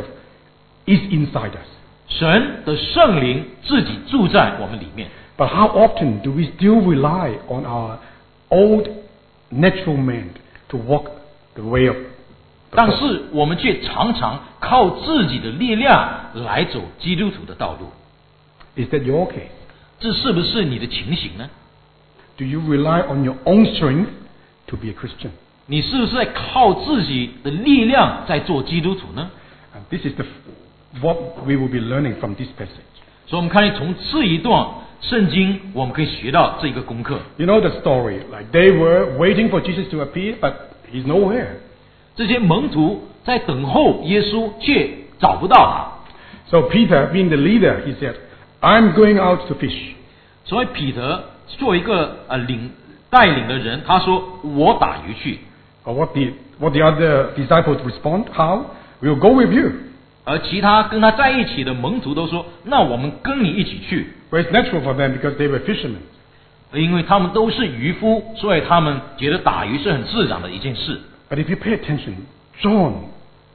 Speaker 2: is inside us.
Speaker 1: 神的圣灵自己住在我们里面。
Speaker 2: But how often do we still rely on our old natural man to walk the way of the
Speaker 1: 但
Speaker 2: cross?
Speaker 1: 是我们却常常靠自己的力量来走基督徒的道路，
Speaker 2: Is that your case?
Speaker 1: 这是不是你的情形呢？
Speaker 2: Do you rely on your own strength to be a Christian?
Speaker 1: 你是不是在靠自己的力量在做基督徒呢？
Speaker 2: And this is the, what we will be learning from this passage.
Speaker 1: 所以我们看见从这一段圣经，我们可以学到这个功课。
Speaker 2: You know the story, like they were waiting for Jesus to appear, but He's nowhere.
Speaker 1: 这些门徒在等候耶稣，却找不到他。
Speaker 2: So Peter, being the leader, he said, I'm going out to fish.
Speaker 1: 所以彼得作为一个呃领带领的人，他说：“我打鱼去。
Speaker 2: Or what the, what the other disciples respond, how? We'll go with you. ”
Speaker 1: 而其他跟他在一起的门徒都说：“那我们跟你一起去。
Speaker 2: Well, it's natural for them because they were fishermen. ”
Speaker 1: 因为他们都是渔夫，所以他们觉得打鱼是很自然的一件事。
Speaker 2: But if you pay attention, John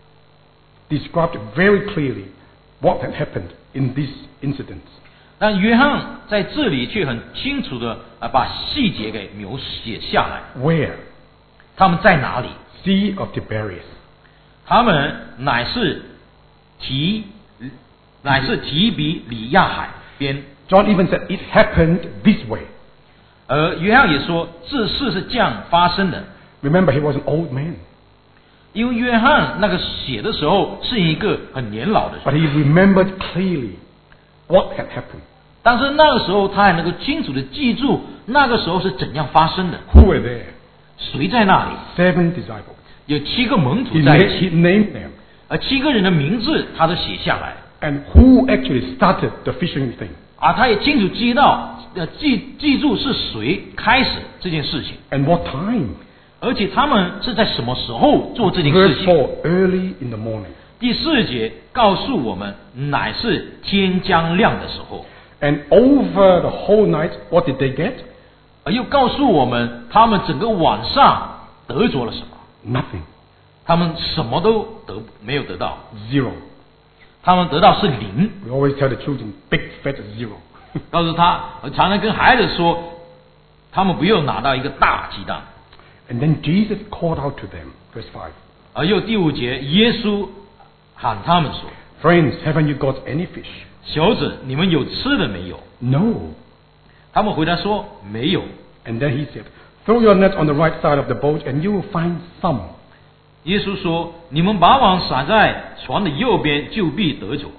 Speaker 2: described very clearly what had happened in this incident.
Speaker 1: 但约翰在这里却很清楚的啊把细节给描写下来。
Speaker 2: Where?
Speaker 1: 他们在哪里？
Speaker 2: Sea of Tiberias.
Speaker 1: 他们乃是提乃是提比里亚海边。
Speaker 2: John even said it happened this way.
Speaker 1: 而约翰也说这事是这样发生的。
Speaker 2: Remember, he was an old man.
Speaker 1: 因为约翰那个写的时候是一个很年老的人，
Speaker 2: But he remembered clearly what had happened.
Speaker 1: 但是那个时候他还能够清楚的记住那个时候是怎样发生的，
Speaker 2: Who were there?
Speaker 1: 谁在那里？
Speaker 2: Seven disciples.
Speaker 1: 有七个门徒
Speaker 2: He,
Speaker 1: 在
Speaker 2: na-
Speaker 1: 一起，
Speaker 2: he named them.
Speaker 1: 而七个人的名字他都写下来。
Speaker 2: and who actually started the fishing thing.
Speaker 1: 啊，他也清楚知道，呃，记记住是谁开始这件事情，
Speaker 2: And what time?
Speaker 1: 而且他们是在什么时候做这件事
Speaker 2: Verse
Speaker 1: 情。
Speaker 2: four, early in the morning.
Speaker 1: 第四节告诉我们，乃是天将亮的时候，
Speaker 2: And over the whole night, what did they get?
Speaker 1: 而又告诉我们，他们整个晚上得着了什么？
Speaker 2: Nothing.
Speaker 1: 他们什么都得没有得到，
Speaker 2: Zero.
Speaker 1: 他们得到是零。
Speaker 2: We always tell the children, big fat zero.
Speaker 1: 告诉他，我常常跟孩子说，他们不用拿到一个大鸡蛋。
Speaker 2: And then Jesus called out to them, verse five.
Speaker 1: 而又第五节，耶稣喊他们说
Speaker 2: Friends, haven't you got any fish?：“
Speaker 1: 小子，你们有吃的没有？”
Speaker 2: No.
Speaker 1: 他们回答说：“没有。”
Speaker 2: And then he said, throw your net on the right side of the boat and you will find some.
Speaker 1: 耶稣说：“你们把网撒在船的右边，就必得着。”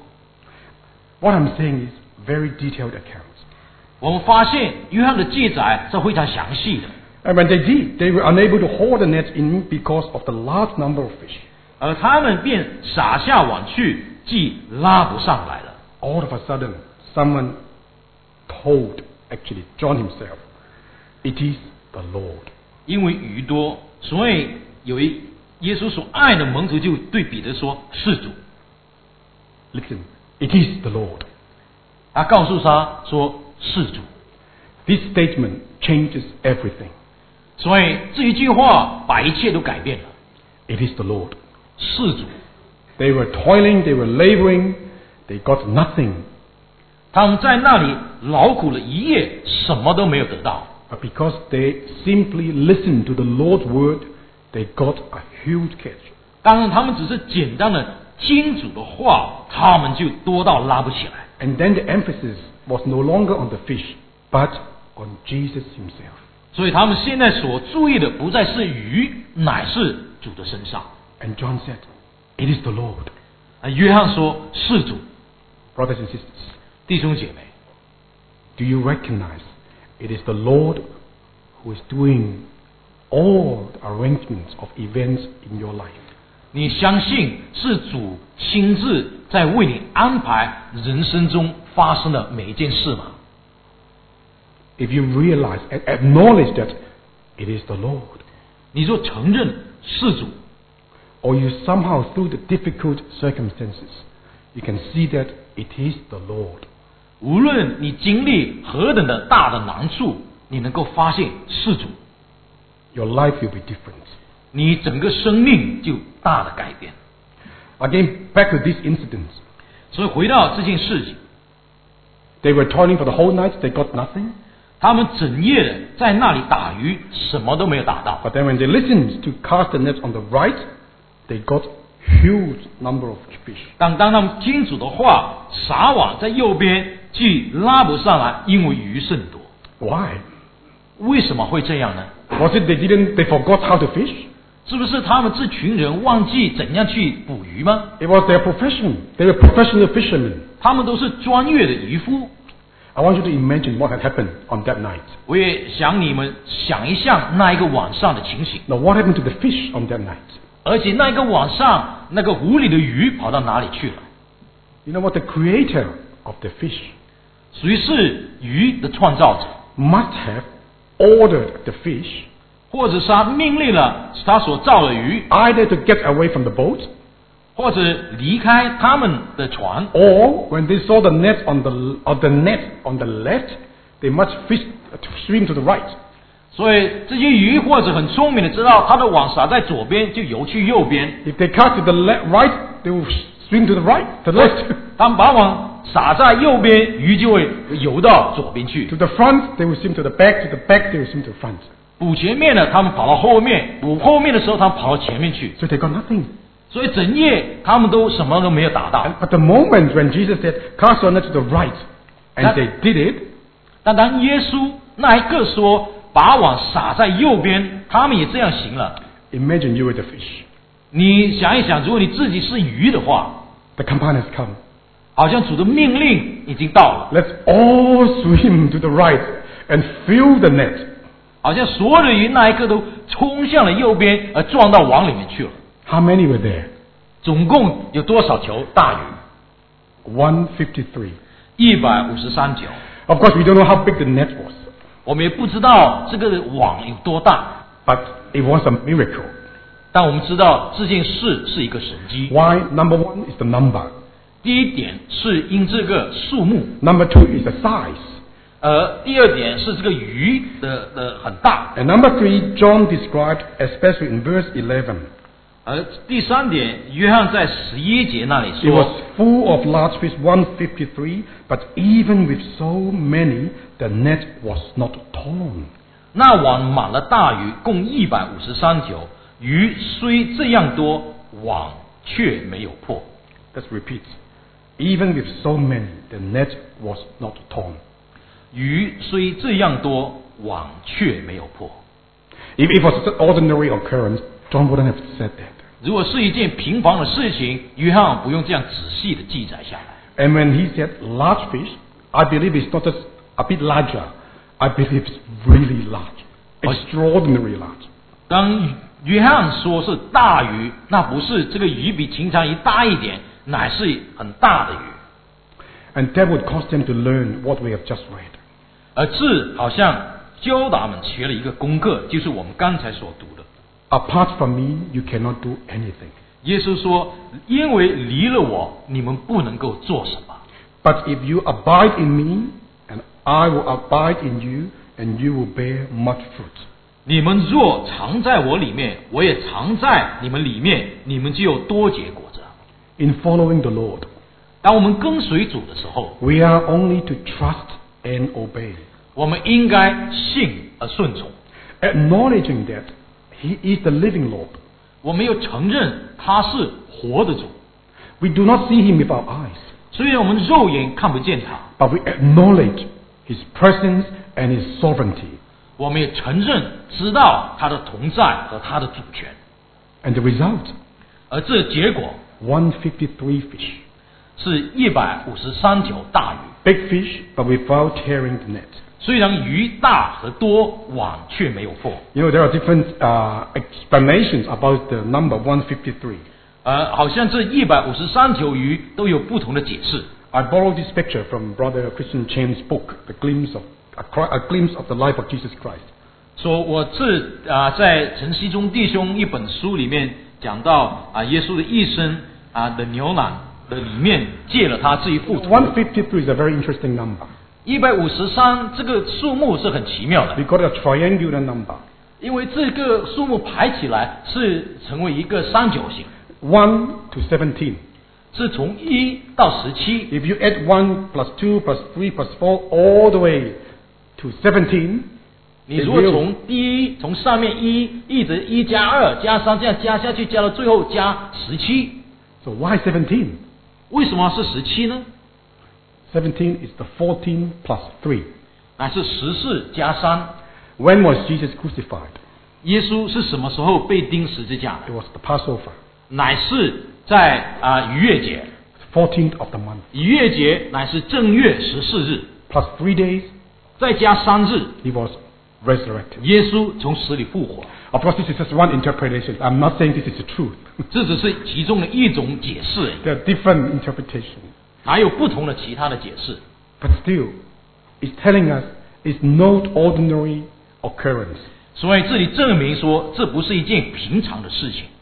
Speaker 2: What I'm saying is very detailed accounts.
Speaker 1: 我们发现约翰的记载是非常详细的，
Speaker 2: And when they did, they were unable to haul the net in because of the large number of fish.
Speaker 1: 而他们便撒下网去，既拉不上来了。
Speaker 2: All of a sudden, someone told, actually, John himself, it is the Lord.
Speaker 1: 因为鱼多，所以有一耶稣所爱的门徒就对彼得说：“是主。”
Speaker 2: Listen, it is the Lord.
Speaker 1: 他告诉他说：“是主。”
Speaker 2: This statement changes everything.
Speaker 1: 所以这一句话把一切都改变了。
Speaker 2: It is the Lord.
Speaker 1: 是主，
Speaker 2: They were toiling, they were laboring, they got nothing.
Speaker 1: 他们在那里劳苦了一夜，什么都没有得到。
Speaker 2: But because they simply listened to the Lord's word, they got a huge catch.
Speaker 1: 当然，他们只是简单的听主的话，他们就多到拉不起来。
Speaker 2: And then the emphasis was no longer on the fish, but on Jesus himself.
Speaker 1: 所以他们现在所注意的不再是鱼，乃是主的身上。
Speaker 2: And John said, it is the Lord.
Speaker 1: 啊，约翰说：“是主。”
Speaker 2: Brothers and sisters,
Speaker 1: 弟兄姐妹，
Speaker 2: do you recognize it is the Lord who is doing all the arrangements of events in your life?
Speaker 1: 你相信是主亲自在为你安排人生中发生的每一件事吗？
Speaker 2: If you realize and acknowledge that it is the Lord,
Speaker 1: 你若承认是主，
Speaker 2: or you somehow through the difficult circumstances, you can see that it is the Lord.
Speaker 1: 无论你经历何等的大的难处，你能够发现是主，
Speaker 2: Your life will be different.
Speaker 1: 你整个生命就大的改变。
Speaker 2: Again, back to this incident.
Speaker 1: 所以回到这件事情，
Speaker 2: They were toiling for the whole night, they got nothing.
Speaker 1: 他们整夜的在那里打鱼，什么都没有打到。
Speaker 2: But then when they listened to cast the net on the right, they got huge number of fish.
Speaker 1: 但当他们听主的话，撒网在右边，既拉不上来，因为鱼甚多。
Speaker 2: Why?
Speaker 1: 为什么会这样呢？
Speaker 2: Was it they didn't, they forgot how to fish?
Speaker 1: 是不是他们这群人忘记怎样去捕鱼吗？
Speaker 2: It was their profession. They were professional fishermen.
Speaker 1: 他们都是专业的渔夫。
Speaker 2: I want you to imagine what had happened on that night.
Speaker 1: 我也想你们想一想那一个晚上的情形，
Speaker 2: Now, what happened to the fish on that night?
Speaker 1: 而且那一个晚上，那个湖里的鱼跑到哪里去了？
Speaker 2: You know what? The creator of the fish
Speaker 1: 谁是鱼的创造者？
Speaker 2: must have ordered the fish
Speaker 1: 或者是他命令了他所造的鱼，
Speaker 2: either to get away from the boat,
Speaker 1: 或者离开他们的船，
Speaker 2: or when they saw the net on the or the net on the left, they must fish to swim to the right.
Speaker 1: 所以这些鱼或者很聪明的知道，它的网撒在左边，就游去右边；
Speaker 2: If they cast to the left, right, they will swim to the right, the left.
Speaker 1: 他们把网撒在右边，鱼就会游到左边去
Speaker 2: To；the front, they will swim to the back. To the back, they will swim to the front.
Speaker 1: 捕前面的，他们跑到后面；捕后面的时候，他们跑到前面去。
Speaker 2: So they got nothing.
Speaker 1: 所以整夜他们都什么都没有打到。
Speaker 2: And at the moment when Jesus said, cast your net to the right, and
Speaker 1: That-
Speaker 2: they did it,
Speaker 1: 但当耶稣那一个说把网撒在右边，他们也这样行了。
Speaker 2: imagine you were the fish.
Speaker 1: 你想一想，如果你自己是鱼的话，
Speaker 2: The command has come.
Speaker 1: 好像主的命令已经到了，
Speaker 2: Let's all swim to the right and fill the net.
Speaker 1: 好像所有的鱼那一刻都冲向了右边，而撞到网里面去了。
Speaker 2: How many were there?
Speaker 1: 总共有多少条大鱼？
Speaker 2: one fifty-three.
Speaker 1: 一百五十三九。
Speaker 2: Of course, we don't know how big the net was,
Speaker 1: 我们也不知道这个网有多大，
Speaker 2: but it was a miracle.
Speaker 1: 但我们知道这件事是一个神迹。
Speaker 2: Why? Number one is the number.
Speaker 1: 第一点是因这个数目，
Speaker 2: Number two is the size.
Speaker 1: 呃，第二点是这个鱼的的很大，
Speaker 2: And number three, John described, especially in verse eleven.
Speaker 1: 而第三点，约翰在十一节那里
Speaker 2: It was
Speaker 1: 说，
Speaker 2: full of large fish, one fifty-three, but even with so many, the net was not torn.
Speaker 1: 那网满了大鱼，共一百五十三条，鱼虽这样多，网却没有破。
Speaker 2: Let's repeat. Even with so many, the net was not torn.
Speaker 1: 鱼虽这样多，网却没有破。
Speaker 2: If it was an ordinary occurrence, John wouldn't have said that.
Speaker 1: 如果是一件平凡的事情，约翰不用这样仔细的记载下来。
Speaker 2: And when he said large fish, I believe it's not just a bit larger. I believe it's really large. Extraordinarily large.
Speaker 1: 当约翰说是大鱼，那不是这个鱼比平常鱼大一点，乃是很大的鱼。
Speaker 2: And that would cause them to learn what we have just read.
Speaker 1: 而这好像教导他们学了一个功课，就是我们刚才所读的。
Speaker 2: Apart from me, you cannot do anything.
Speaker 1: 耶稣说：“因为离了我，你们不能够做什么。
Speaker 2: But if you abide in me, and I will abide in you, and you will bear much fruit.
Speaker 1: 你们若常在我里面，我也常在你们里面，你们就有多结果子。”
Speaker 2: In following the Lord,
Speaker 1: 当我们跟随主的时候，
Speaker 2: we are only to trust and obey,
Speaker 1: 我们应该信而顺从。
Speaker 2: acknowledging that He is the living Lord.
Speaker 1: 我们要承认他是活的主，
Speaker 2: We do not see Him with our eyes,
Speaker 1: 虽然我们肉眼看不见他，
Speaker 2: but we acknowledge His presence and His sovereignty.
Speaker 1: 我们也承认知道他的同在和他的主权。
Speaker 2: And the result,
Speaker 1: 而这结果
Speaker 2: one fifty-three fish.
Speaker 1: 是一百五十三条大鱼，
Speaker 2: Big fish, but without tearing the net.
Speaker 1: 虽然鱼大和多，网却没有破。
Speaker 2: You know, there are different uh, explanations about the number one fifty-three.
Speaker 1: 呃，好像这一百五十三条鱼都有不同的解释。
Speaker 2: I borrowed this picture from Brother Christian Chen's book, The Glimpse of a, Cri- a Glimpse of the Life of Jesus Christ.
Speaker 1: 说我这啊、在陈希中弟兄一本书里面讲到啊、耶稣的一生啊、的牛腩的里面借了他这一幅图。
Speaker 2: one fifty-three is a very interesting number.
Speaker 1: 一百五十三这个数目是很奇妙的，
Speaker 2: We got a triangular number.
Speaker 1: 因为这个数目排起来是成为一个三角形，
Speaker 2: one to seventeen.
Speaker 1: 是从一到十七。
Speaker 2: If you add one plus two plus three plus four all the way to seventeen,
Speaker 1: 你如果从第一从上面一一直一加二加三这样加下去，加到最后加十七，
Speaker 2: so why seventeen?
Speaker 1: 为什么是十七呢？
Speaker 2: seventeen is the fourteen plus three.
Speaker 1: 乃是十四加三。
Speaker 2: When was Jesus crucified?
Speaker 1: 耶稣是什么时候被钉十字架
Speaker 2: It
Speaker 1: 的？
Speaker 2: was the Passover,
Speaker 1: 乃是在啊、逾越节。
Speaker 2: fourteenth of the month.
Speaker 1: 逾越节乃是正月十四日，
Speaker 2: Plus three days,
Speaker 1: 再加三日，
Speaker 2: he was resurrected.
Speaker 1: 耶稣从死里复活。
Speaker 2: Of course, this is just one interpretation. I'm not saying this is the truth.
Speaker 1: 这只是其中的一种解释而已，
Speaker 2: There are different interpretations.
Speaker 1: 还有不同的其他的解释。
Speaker 2: But still, it's telling us it's no ordinary occurrence.
Speaker 1: 所以这里证明说，这不是一件平常的事情。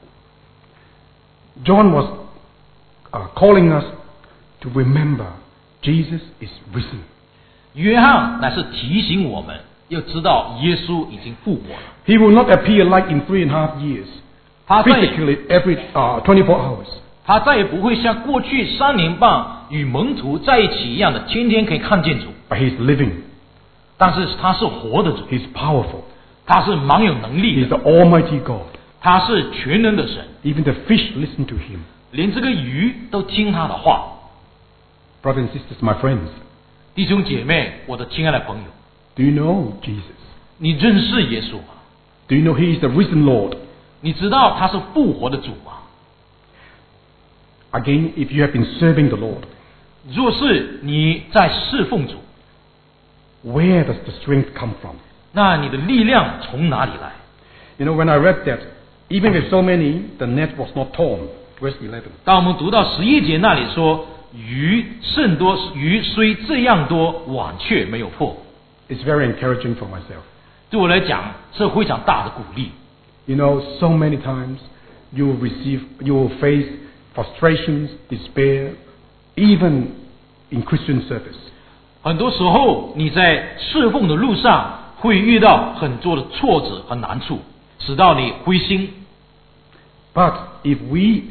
Speaker 2: John was uh, calling us to remember Jesus is risen.
Speaker 1: 约翰乃是提醒我们要知道耶稣已经复活了，
Speaker 2: He will not appear like in three and a half years,
Speaker 1: 他再也
Speaker 2: physically every uh, twenty-four hours.
Speaker 1: 他再也不会像过去三年半与门徒在一起一样的，天天可以看见主。
Speaker 2: But He's living.
Speaker 1: 但是他是活的主，
Speaker 2: He's powerful.
Speaker 1: 他是蛮有能力
Speaker 2: He's
Speaker 1: 的，
Speaker 2: the Almighty God.
Speaker 1: 他是全能的神，
Speaker 2: Even the fish listen to Him.
Speaker 1: 连这个鱼都听他的话。
Speaker 2: Brothers and sisters, my friends,
Speaker 1: 弟兄姐妹，我的亲爱的朋友，
Speaker 2: do you know Jesus?
Speaker 1: 你认识耶稣吗？
Speaker 2: Do you know He is the risen Lord?
Speaker 1: 你知道他是复活的主吗？
Speaker 2: Again, if you have been serving the Lord,
Speaker 1: 若是你在侍奉主，
Speaker 2: where does the strength come from?
Speaker 1: 那你的力量从哪里来？
Speaker 2: You know, when I read that, even with so many, the net was not torn. Verse eleven.
Speaker 1: 当我们读到十一节那里说， 鱼甚多，鱼虽这样多，网却没有破。
Speaker 2: It's very encouraging for myself.
Speaker 1: 对我来讲，是非常大的鼓励。
Speaker 2: You know, so many times you will receive, you will face frustrations, despair, even in Christian service.
Speaker 1: 很多时候，你在侍奉的路上会遇到很多的挫折和难处，使到你灰心。
Speaker 2: But if we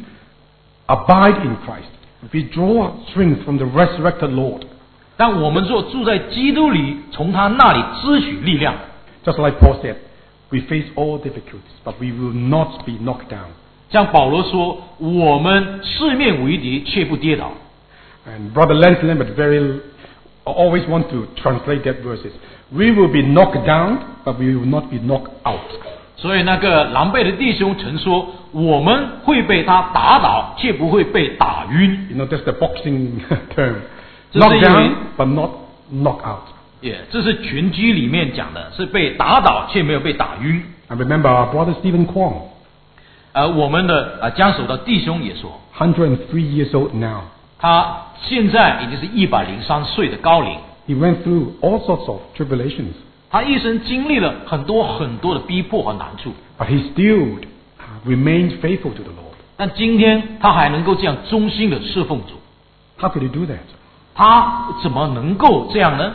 Speaker 2: abide in Christ, if we draw our strength from the resurrected Lord,
Speaker 1: 但我们若住在基督里，从他那里支取力量，
Speaker 2: just like Paul said, we face all difficulties, but we will not be knocked down.
Speaker 1: 像保罗说：“我们四面为敌，却不跌倒。”
Speaker 2: And Brother Lance Lambert very always want to translate that verses. We will be knocked down, but we will not be knocked out.
Speaker 1: 所以那个狼狈的弟兄曾说：“我们会被他打倒，却不会被打晕。”
Speaker 2: You know, that's the boxing term.
Speaker 1: 这是
Speaker 2: Knock
Speaker 1: 因为
Speaker 2: down, but not knock out.
Speaker 1: 也、这是拳击里面讲的，是被打倒却没有被打晕。
Speaker 2: And remember our brother Stephen Kwong,
Speaker 1: 而我们的啊江守的弟兄也说，
Speaker 2: one hundred three years old now.
Speaker 1: 他现在已经是一百零三岁的高龄，
Speaker 2: He went through all sorts of tribulations,
Speaker 1: 他一生经历了很多很多的逼迫和难处，
Speaker 2: but he still remained faithful to the Lord.
Speaker 1: 但今天他还能够这样忠心的侍奉主，
Speaker 2: How could he do that?
Speaker 1: 他怎么能够这样呢？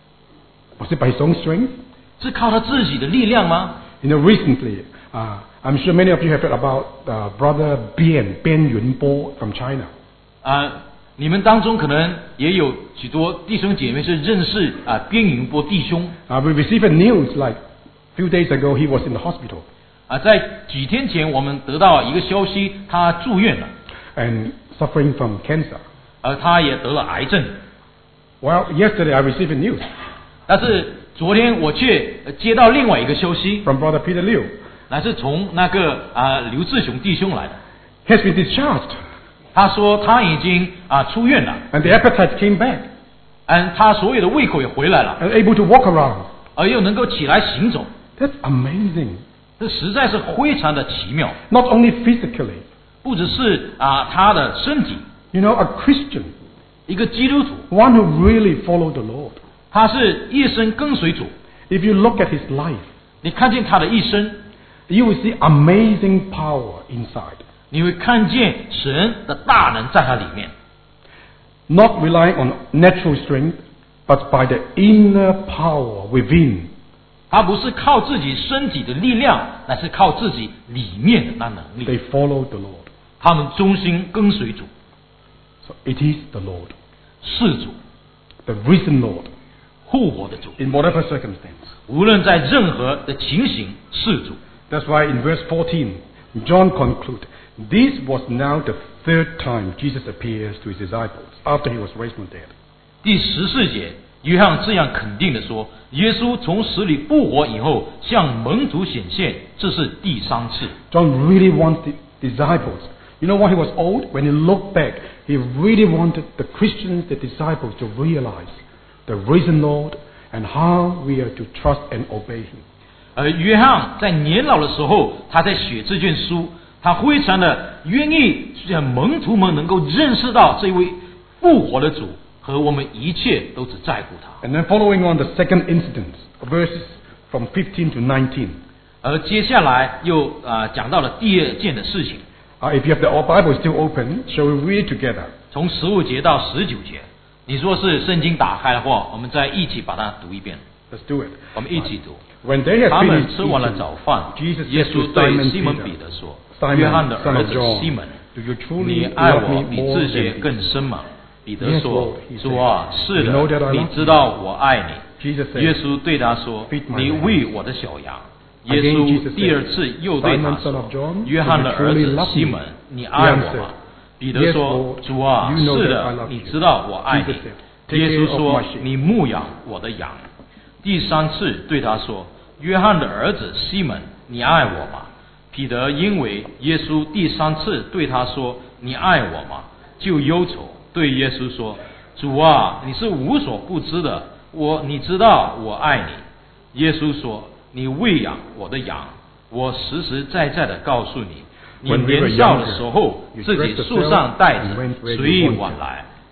Speaker 2: Was it by his own strength?
Speaker 1: 是靠他自己的力量吗？
Speaker 2: You know, recently, uh, I'm sure many of you have heard about uh, Brother Bian, Bian Yunbo from China.
Speaker 1: 啊、你们当中可能也有许多弟兄姐妹是认识啊边云波弟兄
Speaker 2: Uh, we received a news like a few days ago he was in the hospital
Speaker 1: 啊，在几天前我们得到一个消息，他住院了，
Speaker 2: and suffering from cancer.
Speaker 1: 而他也得了癌症。
Speaker 2: Well, yesterday I received a news
Speaker 1: 但是昨天我却呃接到另外一个消息，
Speaker 2: from Brother Peter Liu.
Speaker 1: 乃是从那个啊、刘志雄弟兄来的。
Speaker 2: He has been discharged
Speaker 1: 他说他已经啊、出院了，
Speaker 2: and the appetite came back
Speaker 1: 嗯，他所有的胃口也回来了，
Speaker 2: and able to walk around.
Speaker 1: 而又能够起来行走，
Speaker 2: That's amazing.
Speaker 1: 这实在是非常的奇妙。
Speaker 2: Not only physically,
Speaker 1: 不只是啊、他的身体，
Speaker 2: you know, a Christian,
Speaker 1: 一个基督徒，
Speaker 2: one who really followed the Lord.
Speaker 1: 他是一生跟随主。
Speaker 2: If you look at his life,
Speaker 1: 你看见他的一生，
Speaker 2: you will see amazing power inside.
Speaker 1: 你会看见神的大能在他里面，
Speaker 2: Not relying on natural strength, but by the inner power within.
Speaker 1: 他不是靠自己身体的力量，乃是靠自己里面的那能力。
Speaker 2: They followed the Lord.
Speaker 1: 他们忠心跟随主，
Speaker 2: So it is the Lord,
Speaker 1: 是主，
Speaker 2: the risen Lord,
Speaker 1: 复活的主，
Speaker 2: in whatever circumstance.
Speaker 1: 无论在任何的情形，是主。
Speaker 2: That's why in verse fourteen, John concludes, this was now the third time Jesus appears to his disciples after he was raised from the dead.
Speaker 1: 第十四节，约翰这样肯定的说：耶稣从死里复活以后，向门徒显现，这是第三次。
Speaker 2: John really wanted the disciples. You know why he was old? When he looked back, he really wanted the Christians, the disciples, to realize the risen Lord and how we are to trust and obey him.
Speaker 1: 而约翰在年老的时候，他在写这卷书，他非常的愿意让门徒们能够认识到这位复活的主，和我们一切都只在乎他。
Speaker 2: And then following on the second incident, verses from fifteen to nineteen.
Speaker 1: 而接下来又啊、呃讲到了第二件的事情，
Speaker 2: Uh, if you have the Bible still open, shall we read together?
Speaker 1: 从十五节到十九节。你说是圣经打开的话，我们再一起把它读一遍。
Speaker 2: Let's do it.
Speaker 1: 我们一起读。
Speaker 2: When they had
Speaker 1: 他们
Speaker 2: finished
Speaker 1: 吃完了
Speaker 2: eating,
Speaker 1: 早饭，
Speaker 2: Jesus
Speaker 1: 耶
Speaker 2: said
Speaker 1: 稣
Speaker 2: to
Speaker 1: 对
Speaker 2: Simon
Speaker 1: 西门
Speaker 2: Peter,
Speaker 1: 彼得说：“
Speaker 2: Simon,
Speaker 1: 约翰的
Speaker 2: son
Speaker 1: 儿
Speaker 2: of
Speaker 1: 子
Speaker 2: John,
Speaker 1: 西门，
Speaker 2: do you
Speaker 1: 你
Speaker 2: truly
Speaker 1: 爱
Speaker 2: love
Speaker 1: 我
Speaker 2: me
Speaker 1: 比
Speaker 2: more
Speaker 1: 这些
Speaker 2: than
Speaker 1: 更
Speaker 2: these?”
Speaker 1: 深吗？”彼得
Speaker 2: Yes,
Speaker 1: 说
Speaker 2: Lord,：“ he
Speaker 1: 主啊，
Speaker 2: said.
Speaker 1: 是
Speaker 2: You know that
Speaker 1: 的，
Speaker 2: I
Speaker 1: 你
Speaker 2: love
Speaker 1: 知道我爱你。”
Speaker 2: Jesus said,
Speaker 1: 耶稣对他说
Speaker 2: Feed：“ my
Speaker 1: 你
Speaker 2: lambs.
Speaker 1: 喂我的小羊。” 耶
Speaker 2: Again,
Speaker 1: 稣
Speaker 2: Jesus
Speaker 1: 第二
Speaker 2: said,
Speaker 1: 次又对他
Speaker 2: Simon, son
Speaker 1: 说
Speaker 2: of John,：“
Speaker 1: 约翰的
Speaker 2: do
Speaker 1: 儿
Speaker 2: you
Speaker 1: 子
Speaker 2: truly love
Speaker 1: 西
Speaker 2: me?”
Speaker 1: 门，你爱
Speaker 2: He
Speaker 1: 我
Speaker 2: answered,
Speaker 1: 吗？”彼得
Speaker 2: Yes,
Speaker 1: 说：“
Speaker 2: Lord,
Speaker 1: 主啊，
Speaker 2: you know
Speaker 1: 是
Speaker 2: that I
Speaker 1: 的，
Speaker 2: love
Speaker 1: 你
Speaker 2: you.
Speaker 1: 知道我爱
Speaker 2: Jesus
Speaker 1: 你。”
Speaker 2: said, "Take
Speaker 1: 耶
Speaker 2: care
Speaker 1: 稣
Speaker 2: of
Speaker 1: 说
Speaker 2: my：“ sheep."
Speaker 1: 你牧养我的羊。”第三次对他说：“约翰的儿子西门，你爱我吗？”彼得因为耶稣第三次对他说：“你爱我吗？”就忧愁，对耶稣说：“主啊，你是无所不知的，我你知道我爱你。”耶稣说：“你喂养我的羊，我实实在在的告诉你，你
Speaker 2: When we were
Speaker 1: 年少的
Speaker 2: younger,
Speaker 1: 时候，
Speaker 2: you
Speaker 1: 自己
Speaker 2: dressed
Speaker 1: 束上
Speaker 2: yourself
Speaker 1: 带
Speaker 2: and
Speaker 1: 子，
Speaker 2: went where
Speaker 1: 随意
Speaker 2: you wanted.
Speaker 1: 往来。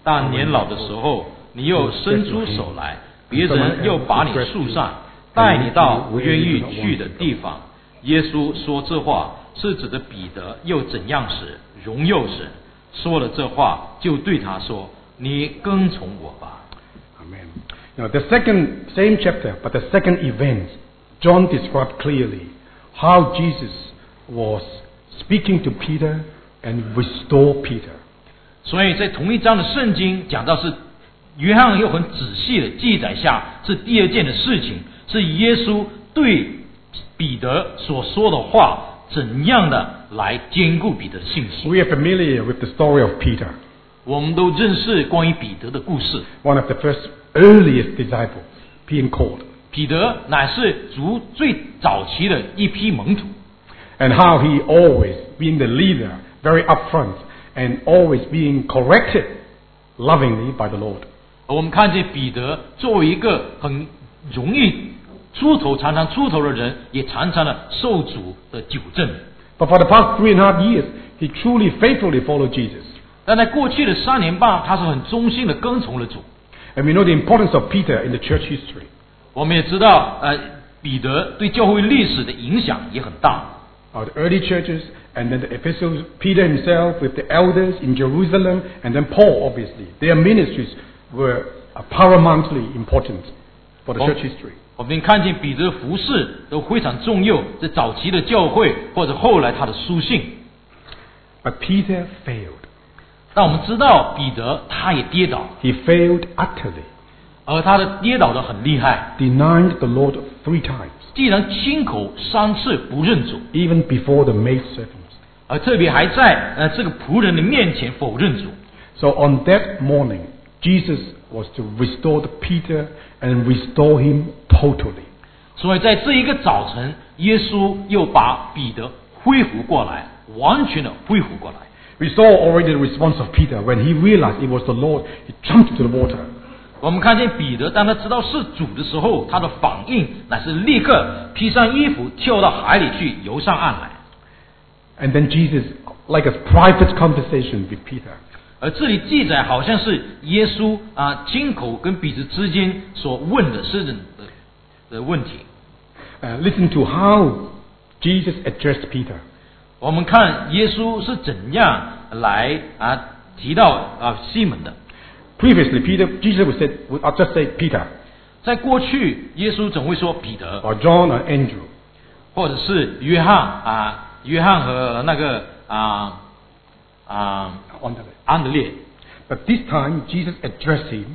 Speaker 1: 但年老的时候，你又伸出手来，别人又把你束上，带你到不愿意去的地方。耶稣说这话是指的彼得又怎样时荣耀神，说了这话就对他说：“你跟从我吧。”
Speaker 2: Amen. Now the second, same chapter, but the second event, John described clearly how Jesus was speaking to Peter and restore Peter.
Speaker 1: 所以在同一章的圣经讲到是约翰又很仔细的记载下是第二件的事情，是耶稣对彼得所说的话怎样的来兼顾彼得的信心。
Speaker 2: We are familiar with the story of Peter,
Speaker 1: 我们都认识关于彼得的故事。
Speaker 2: one of the first earliest disciples being called,
Speaker 1: 彼得乃是主最早期的一批门徒，
Speaker 2: and how he always being the leader, very upfront, and always being corrected lovingly by the Lord.
Speaker 1: 而我们看见彼得作为一个很容易出头、常常出头的人，也常常的受主的纠正。
Speaker 2: But for the past three and a half years, he truly faithfully followed Jesus.
Speaker 1: 但在过去的三年半，他是很忠心的跟从了主。
Speaker 2: And we know the importance of Peter in the church history.
Speaker 1: 我们也知道，呃，彼得对教会历史的影响也很大。
Speaker 2: Uh, the early churches, and then the epistles, Peter himself with the elders in Jerusalem, and then Paul, obviously. Their ministries were uh, paramountly important for the church history.
Speaker 1: 我们看见彼得的服事都非常重要，在早期的教会或者后来他的书信。
Speaker 2: But Peter failed.
Speaker 1: 但我们知道彼得他也跌倒，
Speaker 2: He failed utterly,
Speaker 1: 而他的跌倒的很厉害，
Speaker 2: denied the Lord three times,
Speaker 1: 既然亲口三次不认主，
Speaker 2: even before the maidservants.
Speaker 1: 而特别还在呃这个仆人的面前否认主。
Speaker 2: So on that morning, Jesus was to restore Peter and restore him totally.
Speaker 1: 所以在这一个早晨，耶稣又把彼得恢复过来，完全的恢复过来。
Speaker 2: We saw already the response of Peter when he realized it was the Lord. He jumped into the water.
Speaker 1: 我们看见彼得，当他知道是主的时候，他的反应乃是立刻披上衣服，跳到海里去，游上岸来。
Speaker 2: And then Jesus, like a private conversation with Peter,
Speaker 1: 而这里记载好像是耶稣啊亲口跟彼得之间所问的是的的问题。
Speaker 2: uh, listen to how Jesus addressed Peter.
Speaker 1: 我们看耶稣是怎样来啊提到啊西门的。
Speaker 2: Previously, Peter, Jesus would say, would just say Peter,
Speaker 1: 在过去，耶稣总会说彼得，
Speaker 2: or John, or Andrew.
Speaker 1: 或者是约翰啊，约翰和那个啊啊安德烈。
Speaker 2: But this time, Jesus addressed him,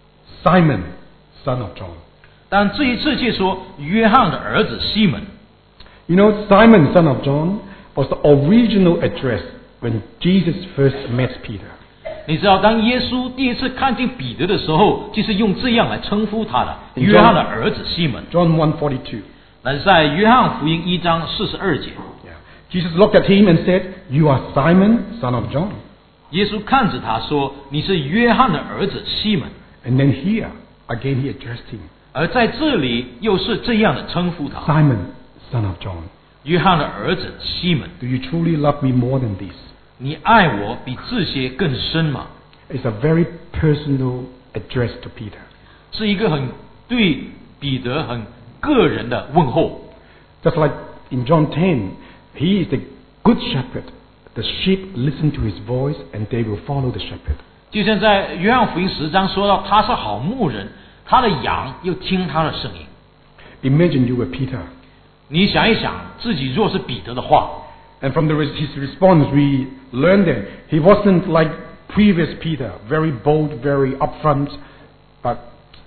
Speaker 2: Simon, son of John.
Speaker 1: 但这一次却说约翰的儿子西门。
Speaker 2: You know, Simon, son of John, was the original address when Jesus first met Peter.
Speaker 1: 你知道，当耶稣第一次看见彼得的时候，就是用这样来称呼他的，约翰的儿子西门。
Speaker 2: John one forty-two.
Speaker 1: 那是在约翰福音一章四十二节。
Speaker 2: Yeah. Jesus looked at him and said, "You are Simon, son of John."
Speaker 1: 耶稣看着他说：“你是约翰的儿子西门。”
Speaker 2: And then here, again he addressed him,
Speaker 1: 而在这里又是这样的称呼他，
Speaker 2: Simon, son of John.
Speaker 1: 约翰的儿子西门，
Speaker 2: Do you truly love me more than this?
Speaker 1: 你爱我比这些更深吗？
Speaker 2: It's a very personal address to Peter.
Speaker 1: 是一个很对彼得很个人的问候。
Speaker 2: Just like in John ten, he is the good shepherd. The sheep listen to his voice and they will follow the shepherd.
Speaker 1: 就像在约翰福音十章说到，他是好牧人，他的羊又听他的声音。
Speaker 2: Imagine you were Peter.
Speaker 1: 你想一想，自己若是彼得的话，
Speaker 2: And from the, his response, we learned that he wasn't like previous Peter, very bold, very upfront, but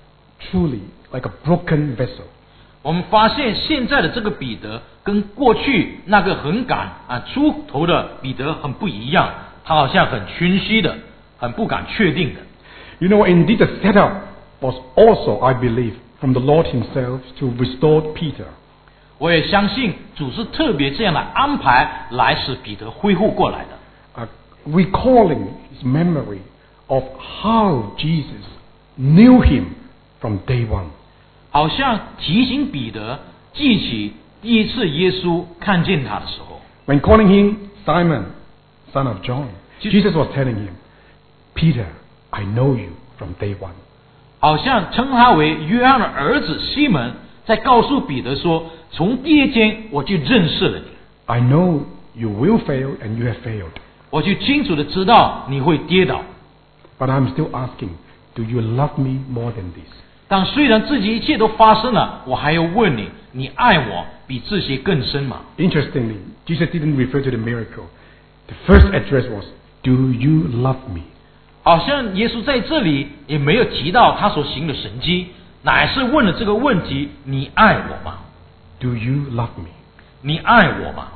Speaker 2: truly like a broken vessel.
Speaker 1: 我们发现现在的这个彼得跟过去那个很敢啊出头的彼得很不一样，他好像很谦虚的，很不敢确定的。
Speaker 2: You know, indeed the setup was also, I believe, from the Lord himself to restore Peter.
Speaker 1: 我也相信主是特别这样的安排来使彼得恢复过来的。
Speaker 2: Uh, recalling his memory of how Jesus knew him from day one.
Speaker 1: 好像提醒彼得记起第一次耶稣看见他的时候，
Speaker 2: When calling him Simon, son of John, Jesus was telling him, Peter, I know you from day one.
Speaker 1: 好像称他为约翰的儿子西门，在告诉彼得说：“从第一天我就认识了你，
Speaker 2: I know you will fail and you have failed.
Speaker 1: 我就清楚的知道你会跌倒。
Speaker 2: But I'm still asking, do you love me more than this?
Speaker 1: 但虽然自己一切都发生了，我还要问你：你爱我比这些更深吗？”
Speaker 2: Interestingly, Jesus didn't refer to the miracle. The first address was, do you love me?
Speaker 1: 好像耶稣在这里也没有提到他所行的神迹，乃是问了这个问题：你爱我吗？
Speaker 2: Do you love me?
Speaker 1: 你爱我吗？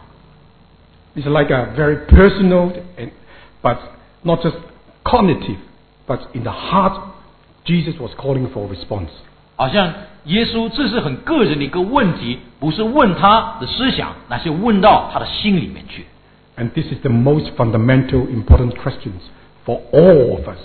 Speaker 2: It's like a very personal, and, but not just cognitive, but in the heart, Jesus was calling for a response.
Speaker 1: 好像耶稣这是很个人的一个问题，不是问他的思想，乃是问到他的心里面去。
Speaker 2: And this is the most fundamental, important questions for all of us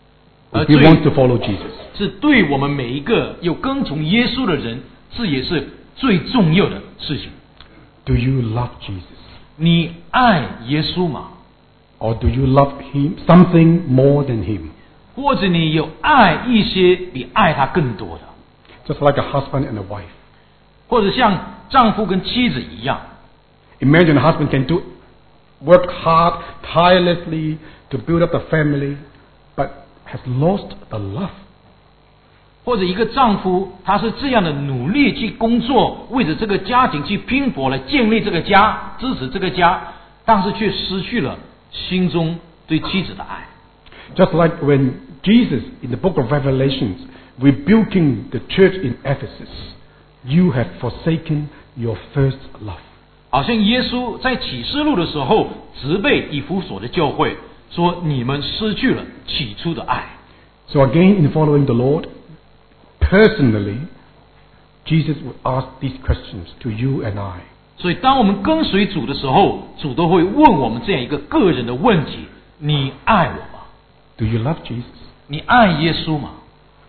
Speaker 2: if we want to follow Jesus.
Speaker 1: 是对我们每一个有跟从耶稣的人，这也是最重要的事情。
Speaker 2: Do you love Jesus?
Speaker 1: 你爱耶稣吗？
Speaker 2: Or do you love him, something more than him?
Speaker 1: 或者你有爱一些比爱他更多的？
Speaker 2: Just like a husband and a wife.
Speaker 1: 或者像丈夫跟妻子一样？
Speaker 2: Imagine a husband can do work hard, tirelessly to build up a family, but has lost the love.
Speaker 1: 或者一个丈夫，他是这样的努力去工作，为着这个家庭去拼搏来建立这个家，支持这个家，但是却失去了心中对妻子的爱。
Speaker 2: Just like when Jesus in the book of Revelations rebuking the church in Ephesus, you have forsaken your first love.
Speaker 1: 好像耶稣在启示录的时候责备以弗所的教会，说你们失去了起初的爱。
Speaker 2: So again, in following the Lord, personally, Jesus would ask these questions to you and I.
Speaker 1: 所以当我们跟随主的时候，主都会问我们这样一个个人的问题：你爱我吗？
Speaker 2: Do you love Jesus?
Speaker 1: 你爱耶稣吗？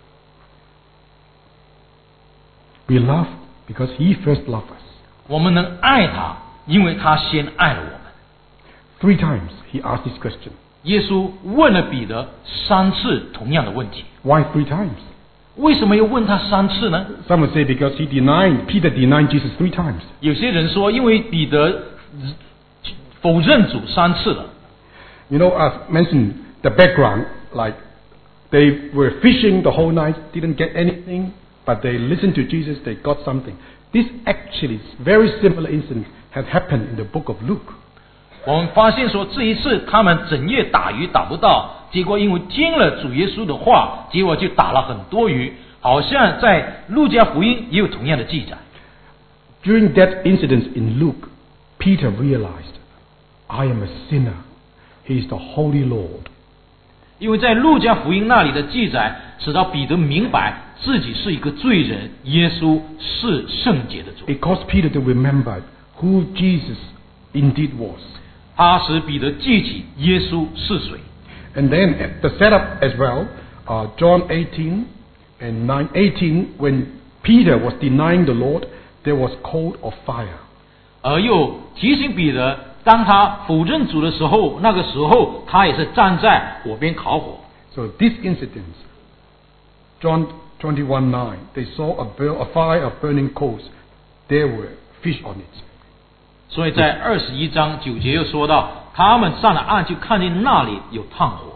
Speaker 2: We love because He first loved us.
Speaker 1: 我们能爱他，因为他先爱了我们。
Speaker 2: Three times He asked this question.
Speaker 1: 耶稣问了彼得三次同样的问题，
Speaker 2: Why three times?
Speaker 1: 为什么要问他三次呢？
Speaker 2: Some would say because he denied, Peter denied Jesus three times.
Speaker 1: 有些人说，因为彼得否认主三次了。
Speaker 2: You know, I've mentioned the background, like they were fishing the whole night, didn't get anything, but they listened to Jesus, they got something. This actually is very similar incident had happened in the book of Luke.
Speaker 1: 我们发现说，这一次他们整夜打鱼打不到，结果因为听了主耶稣的话，结果就打了很多鱼。好像在路加福音也有同样的记载。
Speaker 2: During that incident in Luke, Peter realized, I am a sinner. He is the Holy Lord.
Speaker 1: 因为在路加福音那里的记载，使到彼得明白自己是一个罪人，耶稣是圣洁的主。
Speaker 2: It caused Peter to remember who Jesus indeed was.
Speaker 1: 他使彼得记起耶稣是谁。
Speaker 2: And then at the setup as well, uh, John eighteen and nine eighteen, when Peter was denying the Lord, there was coal of fire.
Speaker 1: 而又提醒彼得，当他否认主的时候，那个时候他也是站在火边烤火。
Speaker 2: So this incident, John twenty-one nine, they saw a, bur- a fire of burning coals. There were fish on it.
Speaker 1: 所以在二十一章九节又说到，他们上了岸就看见那里有炭火。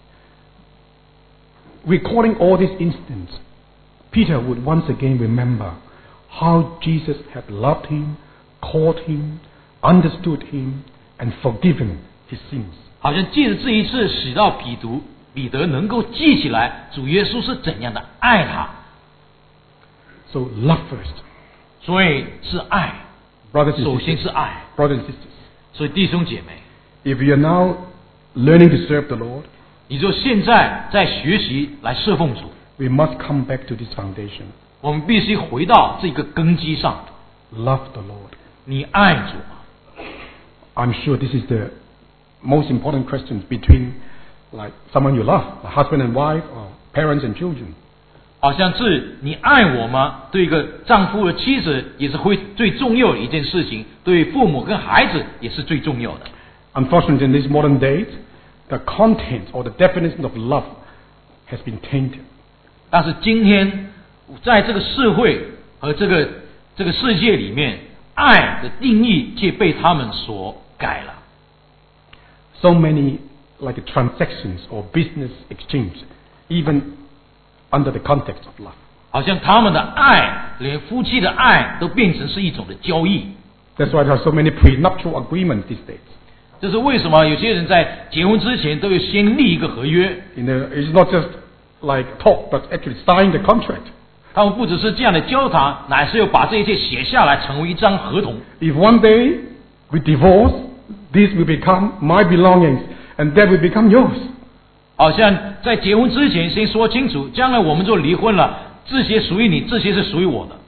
Speaker 2: Recalling all these incidents, Peter would once again remember how Jesus had loved him, called him, understood him, and forgiven his sins.
Speaker 1: 好像借着这一次，使到彼得彼得能够记起来主耶稣是怎样的爱他。
Speaker 2: So love first.
Speaker 1: 所以是爱，
Speaker 2: Brothers and
Speaker 1: 首先
Speaker 2: sisters.
Speaker 1: 是爱。
Speaker 2: Brothers and sisters.
Speaker 1: 所以弟兄姐妹，
Speaker 2: If you are now learning to serve the Lord,
Speaker 1: 你就现在在学习来侍奉主，
Speaker 2: we must come back to this foundation.
Speaker 1: 我们必须回到这个根基上。
Speaker 2: Love the Lord.
Speaker 1: 你爱主吗？
Speaker 2: I'm sure this is the most important question between like someone you love, a husband and wife, or parents and children.
Speaker 1: 好像是你爱我吗？对一个丈夫和妻子也是会最重要的一件事情，对父母跟孩子也是最重要的。
Speaker 2: Unfortunately, in this modern days, the content or the definition of love has been tainted.
Speaker 1: 但是今天在这个社会和这个这个世界里面，爱的定义却被他们所改了。
Speaker 2: So many like transactions or business exchange, even under the context of love.
Speaker 1: 好像他们的爱，连夫妻的爱都变成是一种的交易。
Speaker 2: That's why there are so many prenuptial agreements these days.
Speaker 1: 这是为什么有些人在结婚之前都要先立一个合约。
Speaker 2: You know, it's not just like talk, but actually sign the contract.
Speaker 1: 他们不只是这样的交谈，乃是要把这一切写下来，成为一张合同。
Speaker 2: If one day we divorce, this will become my belongings, and that will become yours.
Speaker 1: 好像在结婚之前先说清楚，将来我们就离婚了，这些属于你，这些是属于我的。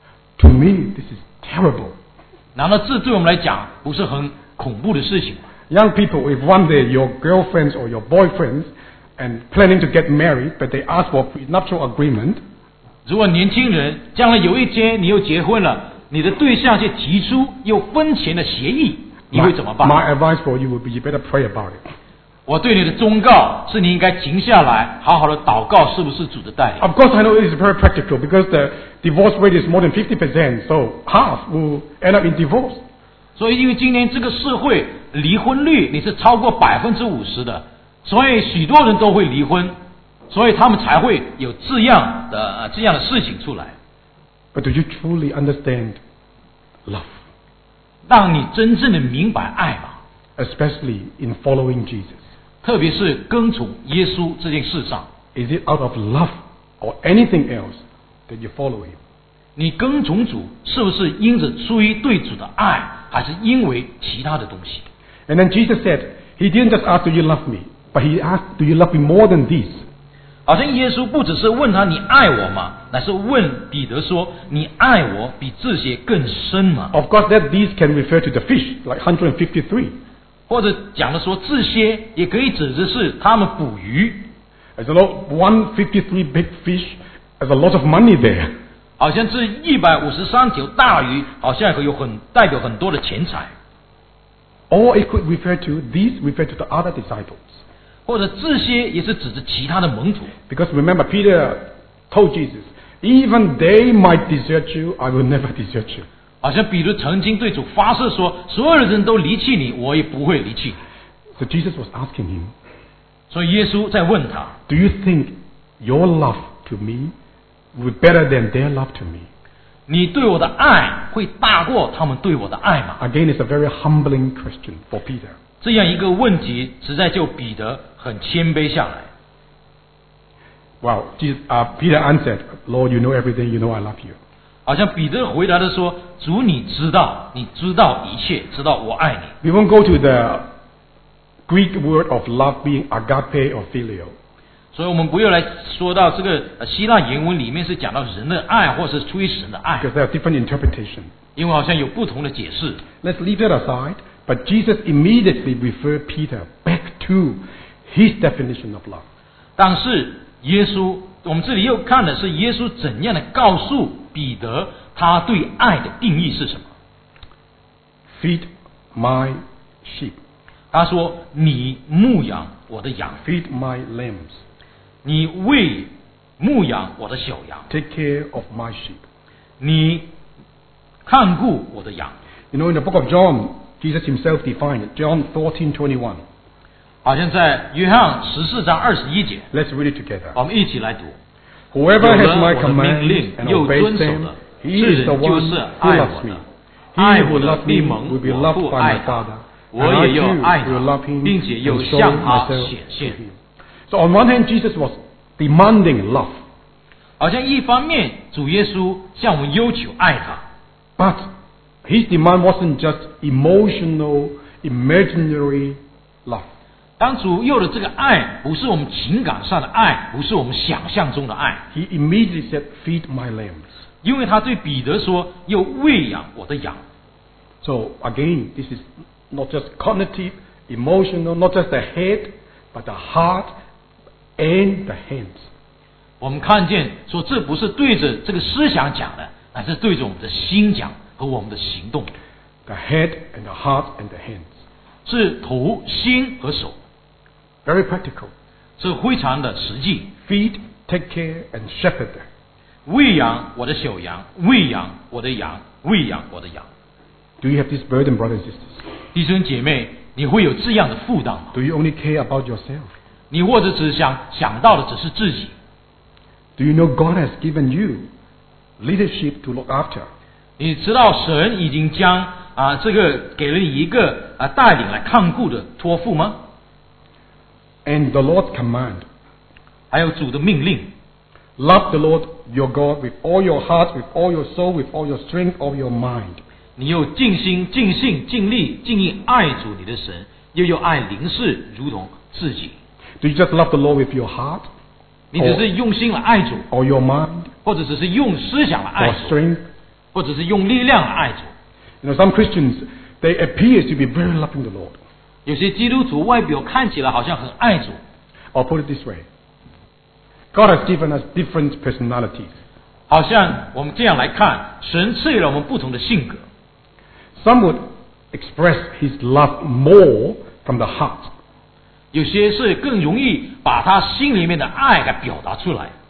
Speaker 2: To me, this is terrible.
Speaker 1: 难道这对我们来讲不是很恐怖的事情吗？
Speaker 2: Young people, if one day your girlfriends or your boyfriends and planning to get married, but they ask for prenuptial agreement,
Speaker 1: 如果年轻人将来有一天你又结婚了，你的对象却提出有婚前的协议，你
Speaker 2: my,
Speaker 1: 会怎么办？
Speaker 2: my advice for you would be you better pray about it.
Speaker 1: 我对你的忠告是你应该停下来，好好的祷告，是不是主的带领？
Speaker 2: Of course, I know it is very practical because the divorce rate is more than fifty percent, so half will end up in divorce.
Speaker 1: 所以，因为今天这个社会离婚率你是超过百分之五十的，所以许多人都会离婚，所以他们才会有这样的、呃、这样的事情出来。
Speaker 2: But do you truly understand love?
Speaker 1: 让你真正的明白爱吧，
Speaker 2: Especially in following Jesus.
Speaker 1: 特别是跟从耶稣这件事上。
Speaker 2: Is it out of love or anything else that you follow him?
Speaker 1: 你跟从主是不是因着出于对主的爱，还是因为其他的东西？
Speaker 2: And then Jesus said, he didn't just ask, do you love me? But he asked, do you love me more than this?
Speaker 1: 好像耶稣不只是问他你爱我吗，乃是问彼得说你爱我比这些更深吗？
Speaker 2: Of course, that these can refer to the fish, like one hundred fifty-three.
Speaker 1: 或者讲的说这些也可以指的是他们捕鱼，
Speaker 2: As a lot, one hundred fifty-three big fish, there's a lot of money there.
Speaker 1: 好像这一百五十三条大鱼，好像有很代表很多的钱财，
Speaker 2: Or it could refer to, these refer to the other disciples.
Speaker 1: 或者这些也是指着其他的门徒。
Speaker 2: Because remember, Peter told Jesus, even they might desert you, I will never desert you.
Speaker 1: 好像彼得曾经对主发誓说，所有的人都离弃你，我也不会离弃你。
Speaker 2: So Jesus was asking him,
Speaker 1: 所以耶稣在问他，
Speaker 2: do you think your love to me will be better than their love to me?
Speaker 1: 你对我的爱会大过他们对我的爱吗？
Speaker 2: Again, it's a very humbling question for Peter.
Speaker 1: 这样一个问题，实在就彼得很谦卑下来。
Speaker 2: Well, Jesus, uh, Peter answered, Lord, you know everything, you know I love you.
Speaker 1: 好像彼得回答的说：“主，你知道，你知道一切，知道我爱你。”
Speaker 2: We won't go to the Greek word of love being agape or filial.
Speaker 1: 所以我们不要来说到这个呃希腊原文里面是讲到人的爱，或是出于神的爱，
Speaker 2: Because there are different interpretations.
Speaker 1: 因为好像有不同的解释。
Speaker 2: Let's leave that aside. But Jesus immediately referred Peter back to his definition of love.
Speaker 1: 但是耶稣，我们这里又看的是耶稣怎样的告诉彼得，他对爱的定义是什么？
Speaker 2: Feed my sheep.
Speaker 1: 他说：“你牧养我的羊，
Speaker 2: Feed my lambs.
Speaker 1: 你喂牧养我的小羊，
Speaker 2: Take care of my sheep.
Speaker 1: 你看顾我的羊。”
Speaker 2: You know, in the book of John, Jesus himself defined it. John fourteen twenty-one.
Speaker 1: 好像在约翰十四章二十一节，
Speaker 2: Let's read it together.
Speaker 1: 我们一起来读。
Speaker 2: Whoever
Speaker 1: 有
Speaker 2: has
Speaker 1: 了
Speaker 2: my
Speaker 1: 我的命
Speaker 2: commands
Speaker 1: 令
Speaker 2: and
Speaker 1: 又
Speaker 2: obeys
Speaker 1: 遵守
Speaker 2: them,
Speaker 1: 的，
Speaker 2: he
Speaker 1: 这
Speaker 2: is the
Speaker 1: 人就
Speaker 2: one
Speaker 1: 是
Speaker 2: who
Speaker 1: 爱
Speaker 2: loves
Speaker 1: 我
Speaker 2: me.
Speaker 1: 的。
Speaker 2: He
Speaker 1: 爱
Speaker 2: who
Speaker 1: 我的
Speaker 2: loves
Speaker 1: 必
Speaker 2: me
Speaker 1: 蒙
Speaker 2: will be
Speaker 1: 我
Speaker 2: loved
Speaker 1: 父
Speaker 2: by
Speaker 1: 爱
Speaker 2: my
Speaker 1: 他
Speaker 2: Father.，
Speaker 1: 我
Speaker 2: And I
Speaker 1: 也要
Speaker 2: too
Speaker 1: 爱
Speaker 2: will
Speaker 1: 他
Speaker 2: love，him
Speaker 1: 并且又
Speaker 2: and show
Speaker 1: 向他
Speaker 2: myself
Speaker 1: 显
Speaker 2: to
Speaker 1: 现。
Speaker 2: him. So on one hand, Jesus was demanding love,
Speaker 1: 好像一方面主耶稣向我们要求爱他，
Speaker 2: but his demand wasn't just emotional, imaginary love.
Speaker 1: 当主要的这个爱不是我们情感上的爱，不是我们想象中的爱，
Speaker 2: He immediately said, "Feed my lambs."
Speaker 1: 因为他对彼得说：“要喂养我的羊。”
Speaker 2: So again, this is not just cognitive, emotional, not just the head, but the heart and the hands.
Speaker 1: 我们看见说，这不是对着这个思想讲的，而是对着我们的心讲和我们的行动，
Speaker 2: The head and the heart and the hands.
Speaker 1: 是头、心和手，
Speaker 2: Very practical.
Speaker 1: 是非常的实际。
Speaker 2: Feed, take care, and shepherd.
Speaker 1: 喂养我的小羊，喂养我的羊，喂养我的羊。
Speaker 2: Do you have this burden, brothers and sisters?
Speaker 1: 弟兄姐妹，你会有这样的负担吗？
Speaker 2: Do you only care about yourself?
Speaker 1: 你或者只想想到的只是自己？
Speaker 2: Do you know God has given you leadership to look after?
Speaker 1: 你知道神已经将啊这个给了你一个啊带领来看顾的托付吗？
Speaker 2: And the Lord's command.
Speaker 1: 还有主的命令，
Speaker 2: Love the Lord your God with all your heart, with all your soul, with all your strength, all your mind.
Speaker 1: 你又尽心、尽性、尽力、尽意爱主你的神，又要爱邻舍如同自己。
Speaker 2: Do you just love the Lord with your heart,
Speaker 1: 你只是用心来爱主，
Speaker 2: or your mind,
Speaker 1: 或者只是用思想来爱
Speaker 2: or
Speaker 1: 主，
Speaker 2: strength?
Speaker 1: 或者是用力量来爱主。
Speaker 2: You know, some Christians, they appear to be very loving the Lord.
Speaker 1: 有些基督徒外表看起来好像很爱主，
Speaker 2: Or put it this way. God has given us different personalities.
Speaker 1: 好像我们这样来看，神赐予了我们不同的性格。
Speaker 2: Some would express His love more from the heart.
Speaker 1: 有些是更容易把他心里面的爱给表达出来。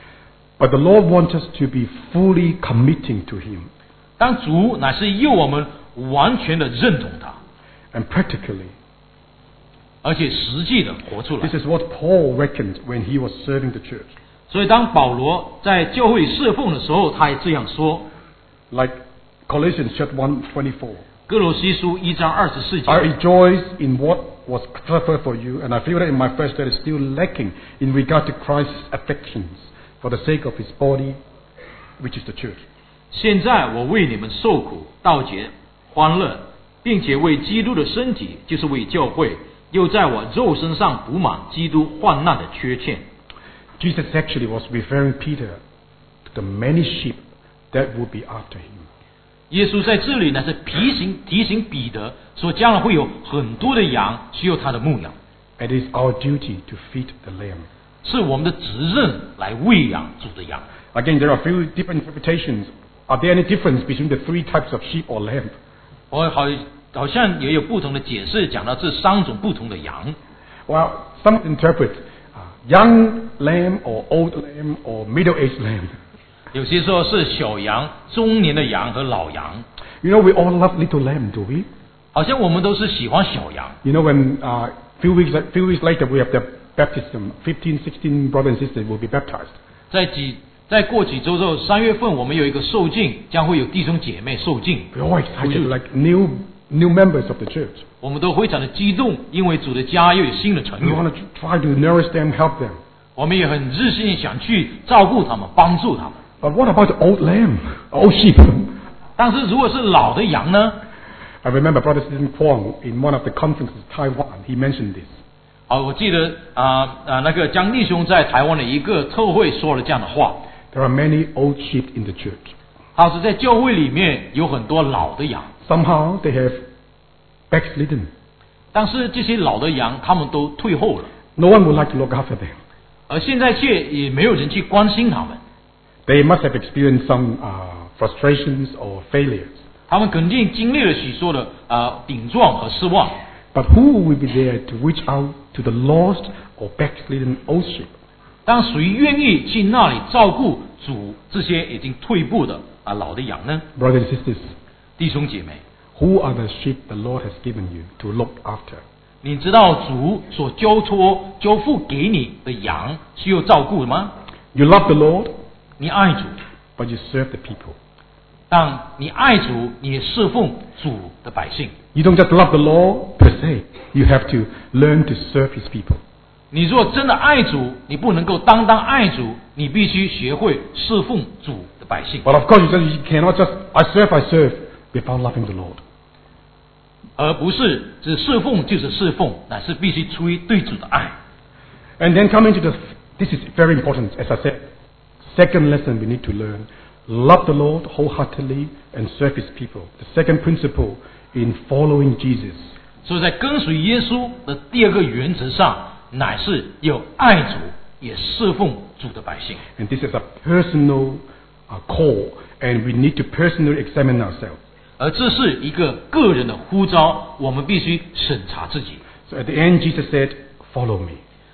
Speaker 2: But the Lord wants us to be fully committing to Him.
Speaker 1: 当主乃是要我们完全的认同他，
Speaker 2: And practically,
Speaker 1: 而且实际的活出来
Speaker 2: this。is what Paul reckoned when he was serving the church.
Speaker 1: 所以当保罗在教会侍奉的时候，他也这样说。
Speaker 2: Like Colossians chapter one twenty-four.
Speaker 1: 哥罗西书一章二十四节
Speaker 2: I rejoice in what was suffered for you, and I feel that in my flesh that is still lacking in regard to Christ's affections for the sake of His body, which is the church.
Speaker 1: 现在我为你们受苦，道结欢乐，并且为基督的身体，就是为教会，又在我肉身上补满基督患难的缺欠。
Speaker 2: Jesus actually was referring Peter to the many sheep that would be after him.
Speaker 1: 耶稣在这里呢是提醒提醒彼得说，将来会有很多的羊需要他的牧养，
Speaker 2: It is our duty to feed the lamb.
Speaker 1: 是我们的责任来喂养主的羊。
Speaker 2: Again, there are a few different interpretations. Are there any difference between the three types of sheep or lamb?
Speaker 1: 我好好像也有不同的解释，讲到这三种不同的羊。
Speaker 2: Well, some interpret uh, young lamb or old lamb or middle-aged lamb.
Speaker 1: 有些说是小羊、中年的羊和老羊，
Speaker 2: You know, we all love little lamb, do we?
Speaker 1: 好像我们都是喜欢小羊。
Speaker 2: You know, when uh, few weeks few weeks later we have the baptism, fifteen, sixteen brothers and sisters will be baptized.
Speaker 1: 在几再过几周之后，三月份我们有一个受浸，将会有弟兄姐妹受浸，
Speaker 2: We're all excited, like new new members of the church.
Speaker 1: 我们都非常的激动，因为主的家又有新的成
Speaker 2: We
Speaker 1: 员，
Speaker 2: want to try to nourish them, help them.
Speaker 1: 我们也很热心想去照顾他们，帮助他们。
Speaker 2: But what about the old lamb, old sheep?
Speaker 1: 但是如果是老的羊呢？
Speaker 2: I remember Brother Stephen Kwong in one of the conferences in Taiwan. He mentioned this.
Speaker 1: 好，我记得啊啊、那个江弟兄在台湾的一个特会说了这样的话，
Speaker 2: There are many old sheep in the church.
Speaker 1: 他是在教会里面有很多老的羊，
Speaker 2: Somehow they have backslidden.
Speaker 1: 但是这些老的羊他们都退后了，
Speaker 2: No one would like to look after them.
Speaker 1: 而现在却也没有人去关心他们。
Speaker 2: They must have experienced some uh, frustrations or failures.
Speaker 1: 他们肯定经历了许多的啊顶撞和失望，
Speaker 2: But who will be there to reach out to the lost or backslidden old sheep?
Speaker 1: 当谁愿意去那里照顾主这些已经退步的啊老的羊呢？
Speaker 2: Brothers and sisters,
Speaker 1: 弟兄姐妹，
Speaker 2: who are the sheep the Lord has given you to look after?
Speaker 1: 你知道主所交托交付给你的羊需要照顾吗？
Speaker 2: You love the Lord,
Speaker 1: 你爱主，
Speaker 2: but you serve the people.
Speaker 1: 当你爱主，你也侍奉主的百姓。
Speaker 2: You don't just love the Lord per se. You have to learn to serve His people.
Speaker 1: 你若真的爱主，你不能够单单爱主，你必须学会侍奉主的百姓，
Speaker 2: But of course, you just- you cannot just I serve, I serve without loving the Lord.
Speaker 1: 而不是只侍奉就是侍奉，乃是必须出于对主的爱。
Speaker 2: And then coming to the, this is very important, as I said, second lesson we need to learn. Love the Lord wholeheartedly and serve His people. The second principle in following Jesus.
Speaker 1: 所以在跟随耶稣的第二个原则上，乃是要爱主，也侍奉主的百姓。
Speaker 2: And this is a personal uh, call, and we need to personally examine ourselves.
Speaker 1: 而这是一个个人的呼召，我们必须审查自己。
Speaker 2: So at the end, Jesus said, "Follow me."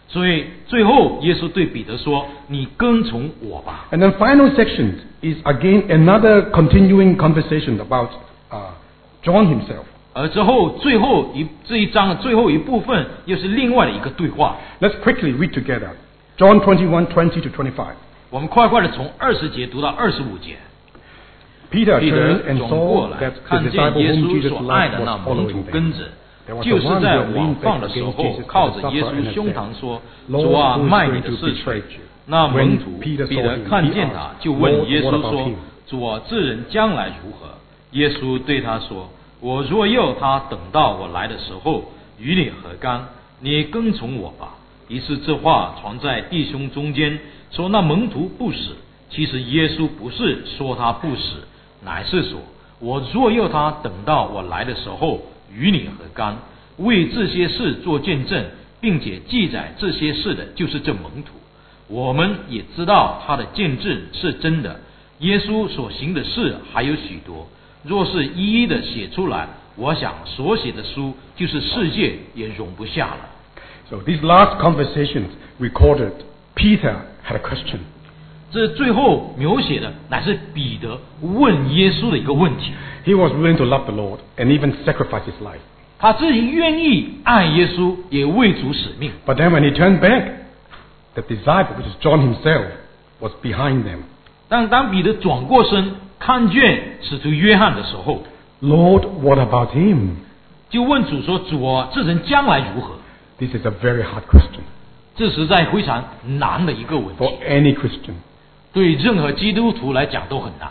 Speaker 1: 所以最后耶稣对彼得说：“你跟从我吧。”
Speaker 2: And then final section is again another continuing conversation about uh, John himself.
Speaker 1: 而之后最后一这一章的最后一部分又是另外的一个对话。
Speaker 2: Let's quickly read together. John twenty-one, twenty to twenty-five.
Speaker 1: 我们快快的从二十节读到二十五节。
Speaker 2: Peter
Speaker 1: 彼
Speaker 2: turned
Speaker 1: 得
Speaker 2: and
Speaker 1: 转过
Speaker 2: saw
Speaker 1: 来，
Speaker 2: that
Speaker 1: 看
Speaker 2: the
Speaker 1: 见
Speaker 2: disciple
Speaker 1: 耶
Speaker 2: whom
Speaker 1: 稣
Speaker 2: Jesus
Speaker 1: 所爱
Speaker 2: loved
Speaker 1: 的那
Speaker 2: was
Speaker 1: 门徒
Speaker 2: following
Speaker 1: 跟
Speaker 2: them.
Speaker 1: 着，
Speaker 2: There was
Speaker 1: 就
Speaker 2: the
Speaker 1: 是
Speaker 2: one
Speaker 1: 在
Speaker 2: who had
Speaker 1: 往
Speaker 2: leaned
Speaker 1: 放
Speaker 2: back
Speaker 1: 的时
Speaker 2: against
Speaker 1: 候
Speaker 2: Jesus
Speaker 1: 靠
Speaker 2: at
Speaker 1: 着
Speaker 2: the
Speaker 1: 耶
Speaker 2: supper
Speaker 1: 稣
Speaker 2: and had
Speaker 1: 胸
Speaker 2: said,
Speaker 1: 膛说：“
Speaker 2: Lord,
Speaker 1: 主啊，
Speaker 2: who is
Speaker 1: 卖
Speaker 2: going
Speaker 1: 你的
Speaker 2: to
Speaker 1: 是
Speaker 2: betray
Speaker 1: 谁
Speaker 2: you?”
Speaker 1: 那门
Speaker 2: When
Speaker 1: 徒
Speaker 2: Peter
Speaker 1: 彼
Speaker 2: saw
Speaker 1: 得
Speaker 2: him,
Speaker 1: 看
Speaker 2: he
Speaker 1: 见
Speaker 2: asked,
Speaker 1: 他，就问
Speaker 2: Lord,
Speaker 1: 耶
Speaker 2: what
Speaker 1: 稣
Speaker 2: about
Speaker 1: 说
Speaker 2: him?：“
Speaker 1: 主啊，这人将来如何？”耶稣对他说：“我若要他等到我来的时候，与你何干？你跟从我吧。”于是这话传在弟兄中间，说那门徒不死。其实耶稣不是说他不死，乃是说：“我若要他等到我来的时候，与你何干？”为这些事做见证，并且记载这些事的，就是这门徒。我们也知道他的见证是真的。耶稣所行的事还有许多，若是一一的写出来，我想所写的书就是世界也容不下了。
Speaker 2: So these last conversations recorded, Peter had a question.
Speaker 1: 这最后描写的乃是彼得问耶稣的一个问题。
Speaker 2: He was willing to love the Lord and even sacrifice his life.
Speaker 1: 他自己愿意爱耶稣，也为主使命。
Speaker 2: But then when he turned back, the disciple, which is John himself, was behind them.
Speaker 1: 但当彼得转过身看见使徒约翰的时候，
Speaker 2: Lord, what about him?
Speaker 1: 就问主说：“主啊，这人将来如何？”
Speaker 2: This is a very hard question
Speaker 1: 这实在非常难的一个问
Speaker 2: for
Speaker 1: 题，
Speaker 2: any Christian.
Speaker 1: 对任何基督徒来讲都很难。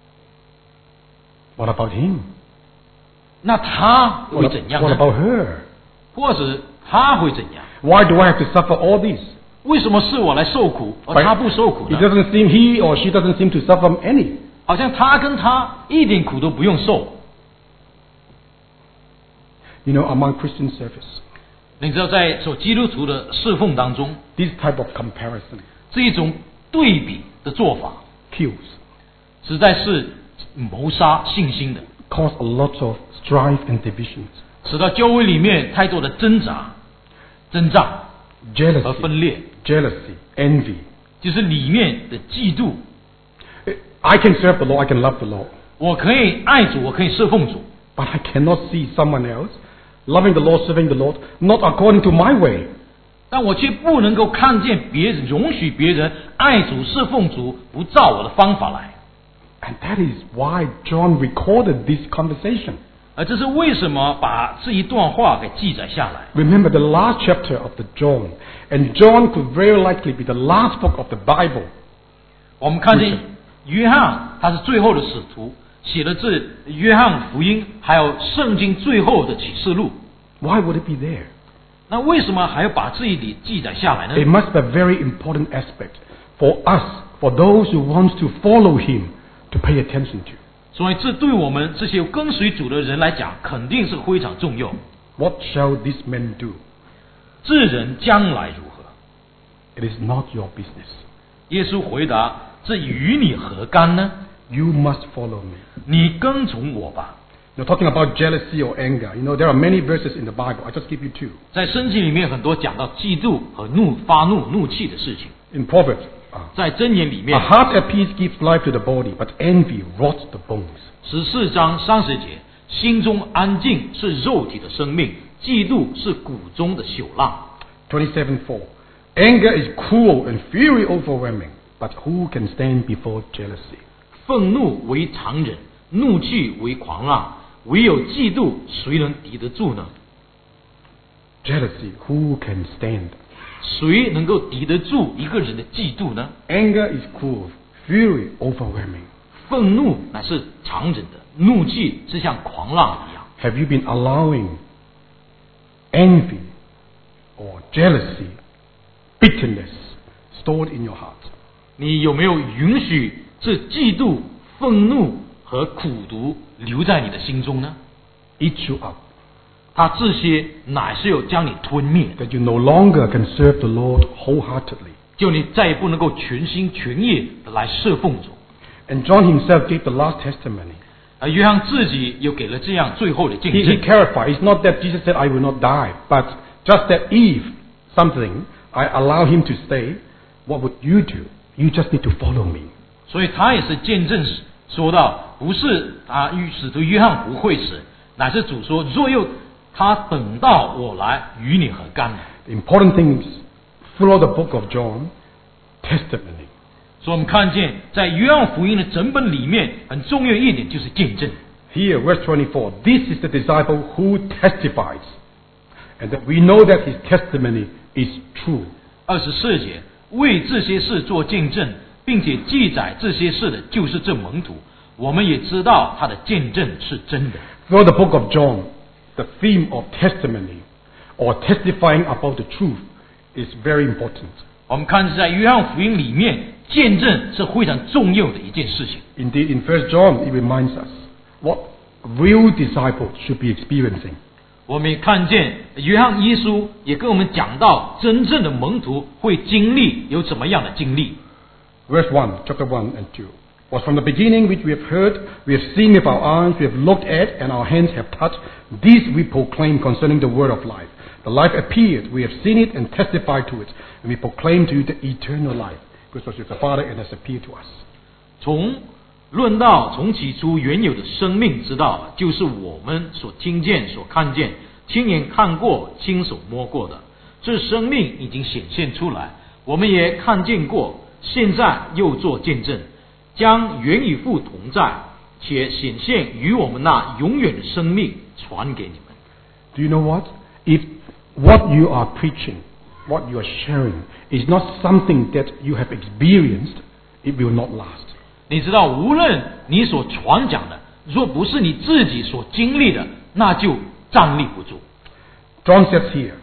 Speaker 2: What about him?
Speaker 1: 那他会
Speaker 2: What,
Speaker 1: 怎样
Speaker 2: what
Speaker 1: 呢？
Speaker 2: about her?
Speaker 1: 或者他会怎样？
Speaker 2: Why do I have to suffer all this?
Speaker 1: 为什么是我来受苦，而
Speaker 2: But
Speaker 1: 他不受苦
Speaker 2: It
Speaker 1: 呢？
Speaker 2: doesn't seem he or she doesn't seem to suffer any.
Speaker 1: 好像他跟他一点苦都不用受。
Speaker 2: You know, among Christian service,
Speaker 1: 你知道，在做基督徒的侍奉当中，
Speaker 2: this type of comparison
Speaker 1: 这一种对比的做法，
Speaker 2: kills,
Speaker 1: 实在是谋杀信心的，
Speaker 2: cause a lot of strife and divisions,
Speaker 1: 使到教会里面太多的挣扎、征战和
Speaker 2: jealousy,
Speaker 1: 分裂，
Speaker 2: jealousy, envy.
Speaker 1: 就是里面的嫉妒。
Speaker 2: I can serve the Lord, I can love the Lord,
Speaker 1: 我可以爱主，我可以侍奉主，
Speaker 2: but I cannot see someone else loving the Lord, serving the Lord, not according to my way.
Speaker 1: 但我却不能够看见别人，容许别人爱主、侍奉主，不照我的方法来。
Speaker 2: And that is why John recorded this conversation.
Speaker 1: 而这是为什么把这一段话给记载下来。
Speaker 2: Remember the last chapter of the John, and John could very likely be the last book of the Bible.
Speaker 1: 我们看见约翰他是最后的使徒，写了这约翰福音，还有圣经最后的启示录。
Speaker 2: Why would it be there?
Speaker 1: 那为什么还要把这一里记载下来呢？
Speaker 2: It must be a very important aspect for us, for those who want to follow him, to pay attention to.
Speaker 1: 所以这对我们这些跟随主的人来讲，肯定是非常重要。
Speaker 2: What shall this man do?
Speaker 1: 这人将来如何？
Speaker 2: It is not your business.
Speaker 1: 耶稣回答：“这与你何干呢？
Speaker 2: You must follow me.
Speaker 1: 你跟从我吧。”
Speaker 2: You're talking about jealousy or anger. You know, there are many verses in the Bible. I just give you two.
Speaker 1: 在圣经里面很多讲到嫉妒和怒、发怒、怒气的事情。
Speaker 2: In Proverbs, uh,
Speaker 1: 在箴言里
Speaker 2: a
Speaker 1: 面，
Speaker 2: heart at peace gives life to the body, but envy rots the bones.
Speaker 1: 十四章三十节，心中安静是肉体的生命，嫉妒是骨中的朽烂。
Speaker 2: twenty-seven four. Anger is cruel and fury overwhelming, but who can stand before jealousy?
Speaker 1: 愤怒为常人，怒气为狂浪，唯有嫉妒，谁能敌得住呢？
Speaker 2: Jealousy, who can stand?
Speaker 1: 谁能够敌得住一个人的嫉妒呢？
Speaker 2: Anger is cruel, fury overwhelming.
Speaker 1: 愤怒乃是常人的，怒气是像狂浪一样。
Speaker 2: Have you been allowing envy or jealousy, bitterness stored in your heart?
Speaker 1: 你有没有允许这嫉妒、愤怒和苦毒留在你的心中呢？
Speaker 2: Eat you up,
Speaker 1: 他这些乃是有将你吞灭的，
Speaker 2: that you no longer can serve the Lord wholeheartedly.
Speaker 1: 就你再也不能够全心全意的来侍奉主。
Speaker 2: And John himself gave the last testimony.
Speaker 1: 而约翰自己又给了这样最后的见
Speaker 2: He, he
Speaker 1: 证。
Speaker 2: clarified, it's not that Jesus said, I will not die, but just that if something I allow him to say, what would you do? You just need to follow me.
Speaker 1: 所以他也是见证说到，不是啊，与使徒约翰不会死，乃是主说，若有他等到我来，与你何干呢？
Speaker 2: The important thing is, throughout the book of John, testimony.
Speaker 1: 所以我们看见，在约翰福音的整本里面，很重要一点就是见证。
Speaker 2: Here, verse twenty-four, this is the disciple who testifies, and that we know that his testimony is true.
Speaker 1: 二十四节，为这些事做见证，并且记载这些事的，就是这门徒。我们也知道他的见证是真的。
Speaker 2: Throughout the book of John, the theme of testimony, or testifying about the truth, is very important.
Speaker 1: 我们看在约翰福音里面，见证是非常重要的一件事情。
Speaker 2: Indeed, in First John, it reminds us what real disciples should be experiencing.
Speaker 1: 我们也看见约翰耶稣也跟我们讲到，真正的门徒会经历有怎么样的经历。
Speaker 2: Verse one, chapter one and two. Was from the beginning which we have heard, we have seen with our eyes, we have looked at, and our hands have touched. This we proclaim concerning the word of life. The life appeared, we have seen it and testified to it, and we proclaim to you the eternal life, which was with the Father and has appeared to us.
Speaker 1: 从论到从起初原有的生命之道，就是我们所听见、所看见、亲眼看过、亲手摸过的。这生命已经显现出来，我们也看见过，现在又做见证，将原与父同在，且显现与我们那永远的生命传给你们。
Speaker 2: Do you know what? If what you are preaching, what you are sharing, is not something that you have experienced, it will not last.
Speaker 1: 你知道，无论你所传讲的，若不是你自己所经历的，那就站立不住。
Speaker 2: John says here,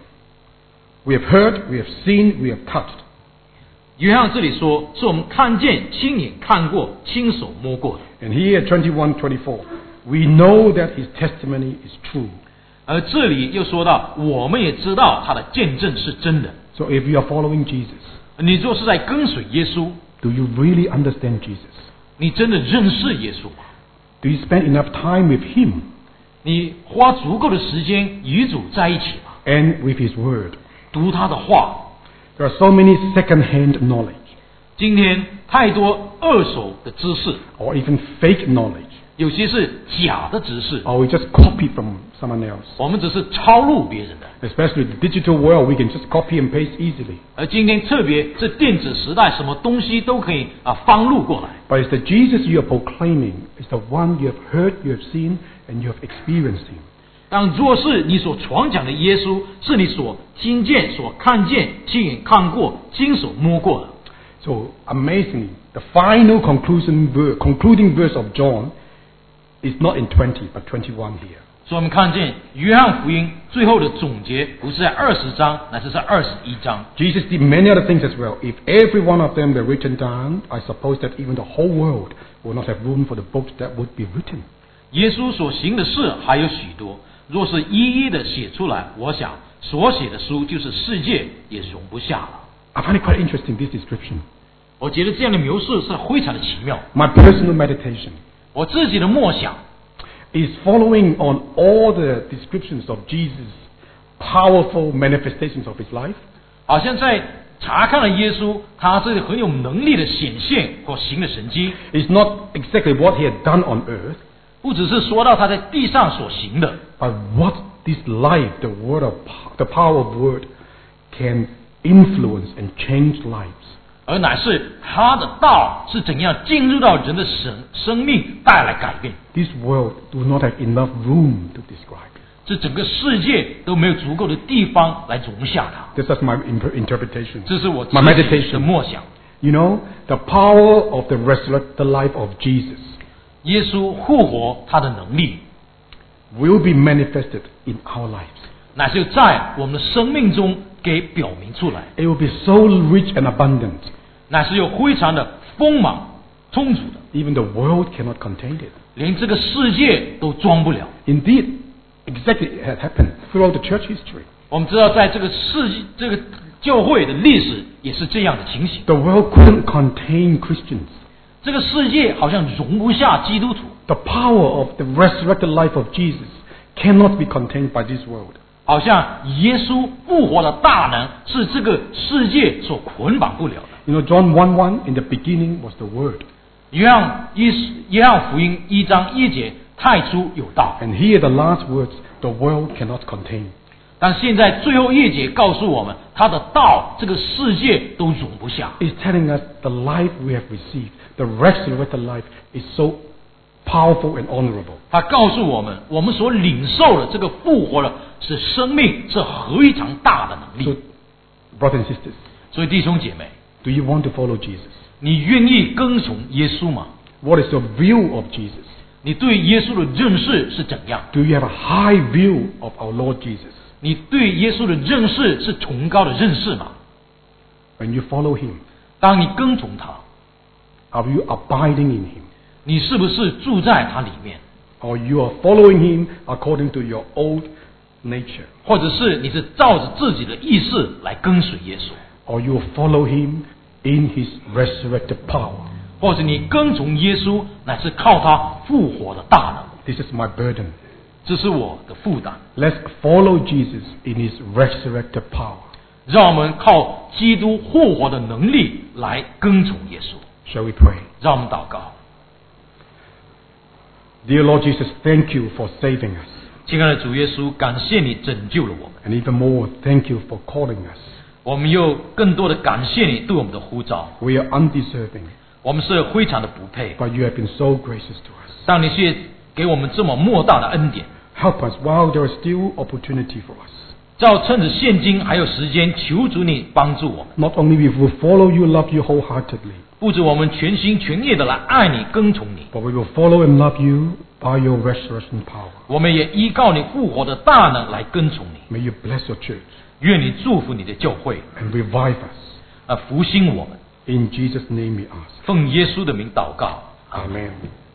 Speaker 2: we have heard, we have seen, we have touched.
Speaker 1: 约翰这里说，是我们看见、亲眼看过、亲手摸过的。
Speaker 2: And here, twenty-one, twenty-four, we know that his testimony is true.
Speaker 1: 而这里又说到，我们也知道他的见证是真的。
Speaker 2: So if you are following Jesus,
Speaker 1: 你若是在跟随耶稣，
Speaker 2: do you really understand Jesus?
Speaker 1: 你真的认识耶稣吗？
Speaker 2: Do you spend enough time with him
Speaker 1: 你花足够的时间与主在一起吗？
Speaker 2: and with his word?
Speaker 1: 读他的话。
Speaker 2: There are so many second-hand knowledge
Speaker 1: 今天太多二手的知识，
Speaker 2: or even fake knowledge,
Speaker 1: 有些是假的知识，
Speaker 2: or we just copy from someone else.
Speaker 1: 我们只是抄录别人的。
Speaker 2: Especially the digital world, we can just copy and paste easily.
Speaker 1: 而今天特别这电子时代，什么东西都可以啊翻录过来。
Speaker 2: But it's the Jesus you are proclaiming is the one you have heard, you have seen, and you have experienced him.
Speaker 1: 但若是你所传讲的耶稣，是你所听见、所看见、亲眼看过、亲手摸过的。
Speaker 2: So amazingly, the final conclusion ver- concluding verse of John is not in twenty, but twenty-one here.
Speaker 1: 所以我们看见约翰福音最后的总结，不是在二十章，乃是在二十一章。
Speaker 2: Jesus did many other things as well. If every one of them were written down, I suppose that even the whole world will not have room for the books that would be written.
Speaker 1: 耶稣所行的事还有许多，若是一一的写出来，我想所写的书就是世界也容不下了。
Speaker 2: I find it quite interesting, this description.
Speaker 1: 我觉得这样的描述是非常的奇妙。
Speaker 2: My personal meditation
Speaker 1: 我自己的默想
Speaker 2: is following on all the descriptions of Jesus' powerful manifestations of his life.
Speaker 1: 好像在查看了耶稣他这个很有能力的显现或行的神迹，
Speaker 2: It's not exactly what he had done on earth,
Speaker 1: 不只是说到他在地上所行的，
Speaker 2: but what this life, the word of the power of word, can influence and change lives.
Speaker 1: 而乃是他的道是怎样进入到人的生生命，带来改变。
Speaker 2: This world do not have enough room to describe.
Speaker 1: 这整个世界都没有足够的地方来容下它。
Speaker 2: This is my imp- interpretation.
Speaker 1: 这是我自
Speaker 2: My
Speaker 1: 己的
Speaker 2: meditation.
Speaker 1: 默想。
Speaker 2: You know, the power of the resurrected life of Jesus
Speaker 1: 耶稣复活他的能力，
Speaker 2: will be manifested in our lives.
Speaker 1: 乃是在我们的生命中给表明出来，
Speaker 2: It will be so rich and abundant,
Speaker 1: 乃是有非常的丰满充足的，
Speaker 2: even the world cannot contain it.
Speaker 1: 连这个世界都装不了。
Speaker 2: Indeed, exactly it had happened throughout the church history.
Speaker 1: 我们知道，在这个世这个教会的历史也是这样的情形。
Speaker 2: The world couldn't contain Christians.
Speaker 1: 这个世界好像容不下基督徒，
Speaker 2: The power of the resurrected life of Jesus cannot be contained by this world.
Speaker 1: 好像耶稣复活的大能是这个世界所捆绑不了的。
Speaker 2: You know, John one one, in the beginning was the Word.
Speaker 1: 约翰一约翰福音一章一节，太初有道。
Speaker 2: And here the last words, the world cannot contain.
Speaker 1: 但现在最后一节告诉我们，他的道这个世界都容不下。
Speaker 2: It's telling us the life we have received, the resurrected life, is so powerful and honorable.
Speaker 1: 他告诉我们，我们所领受的这个复活的是生命，是非常大的能
Speaker 2: So,
Speaker 1: 力。
Speaker 2: brothers and sisters,
Speaker 1: 所以弟兄姐妹，
Speaker 2: do you want to follow Jesus?
Speaker 1: 你愿意跟从耶稣吗？
Speaker 2: What is your view of Jesus?
Speaker 1: 你对耶稣的认识是怎样？
Speaker 2: Do you have a high view of our Lord Jesus?
Speaker 1: 你对耶稣的认识是崇高的认识吗？
Speaker 2: When you follow Him,
Speaker 1: 当你跟从他，
Speaker 2: are you abiding in Him?
Speaker 1: 你是不是住在他里面？
Speaker 2: Or you are following Him according to your old nature?
Speaker 1: 或者是你是照着自己的意识来跟随耶稣？
Speaker 2: Or you follow Him in His resurrected power?
Speaker 1: 或者你跟从耶稣乃是靠他复活的大能？
Speaker 2: This is my burden.
Speaker 1: 这是我的负担。
Speaker 2: Let's follow Jesus in His resurrected power.
Speaker 1: 让我们靠基督复活的能力来跟从耶稣。
Speaker 2: Shall we pray?
Speaker 1: 让我们祷告。
Speaker 2: Dear Lord Jesus, thank you for saving us.
Speaker 1: 亲爱的主耶稣，感谢你拯救了我们。
Speaker 2: And even more, thank you for calling us.
Speaker 1: 我们又更多的感谢你对我们的呼召。
Speaker 2: We are undeserving,
Speaker 1: 我们是非常的不配，
Speaker 2: but you have been so gracious to us.
Speaker 1: 但你却给我们这么莫大的恩典。
Speaker 2: Help us while there is still opportunity for us.
Speaker 1: 照趁着现今还有时间，求主你帮助我们，
Speaker 2: Not only we will follow you, love you wholeheartedly,
Speaker 1: 不止我们全心全意的来爱你、跟从你，
Speaker 2: but we will follow and love you by your resurrection power.
Speaker 1: 我们也依靠你复活的大能来跟从你。
Speaker 2: May you bless your church
Speaker 1: 愿你祝福你的教会，
Speaker 2: and revive us.
Speaker 1: 啊，复兴我们。
Speaker 2: In Jesus' name we ask.
Speaker 1: 奉耶稣的名祷告，
Speaker 2: Amen.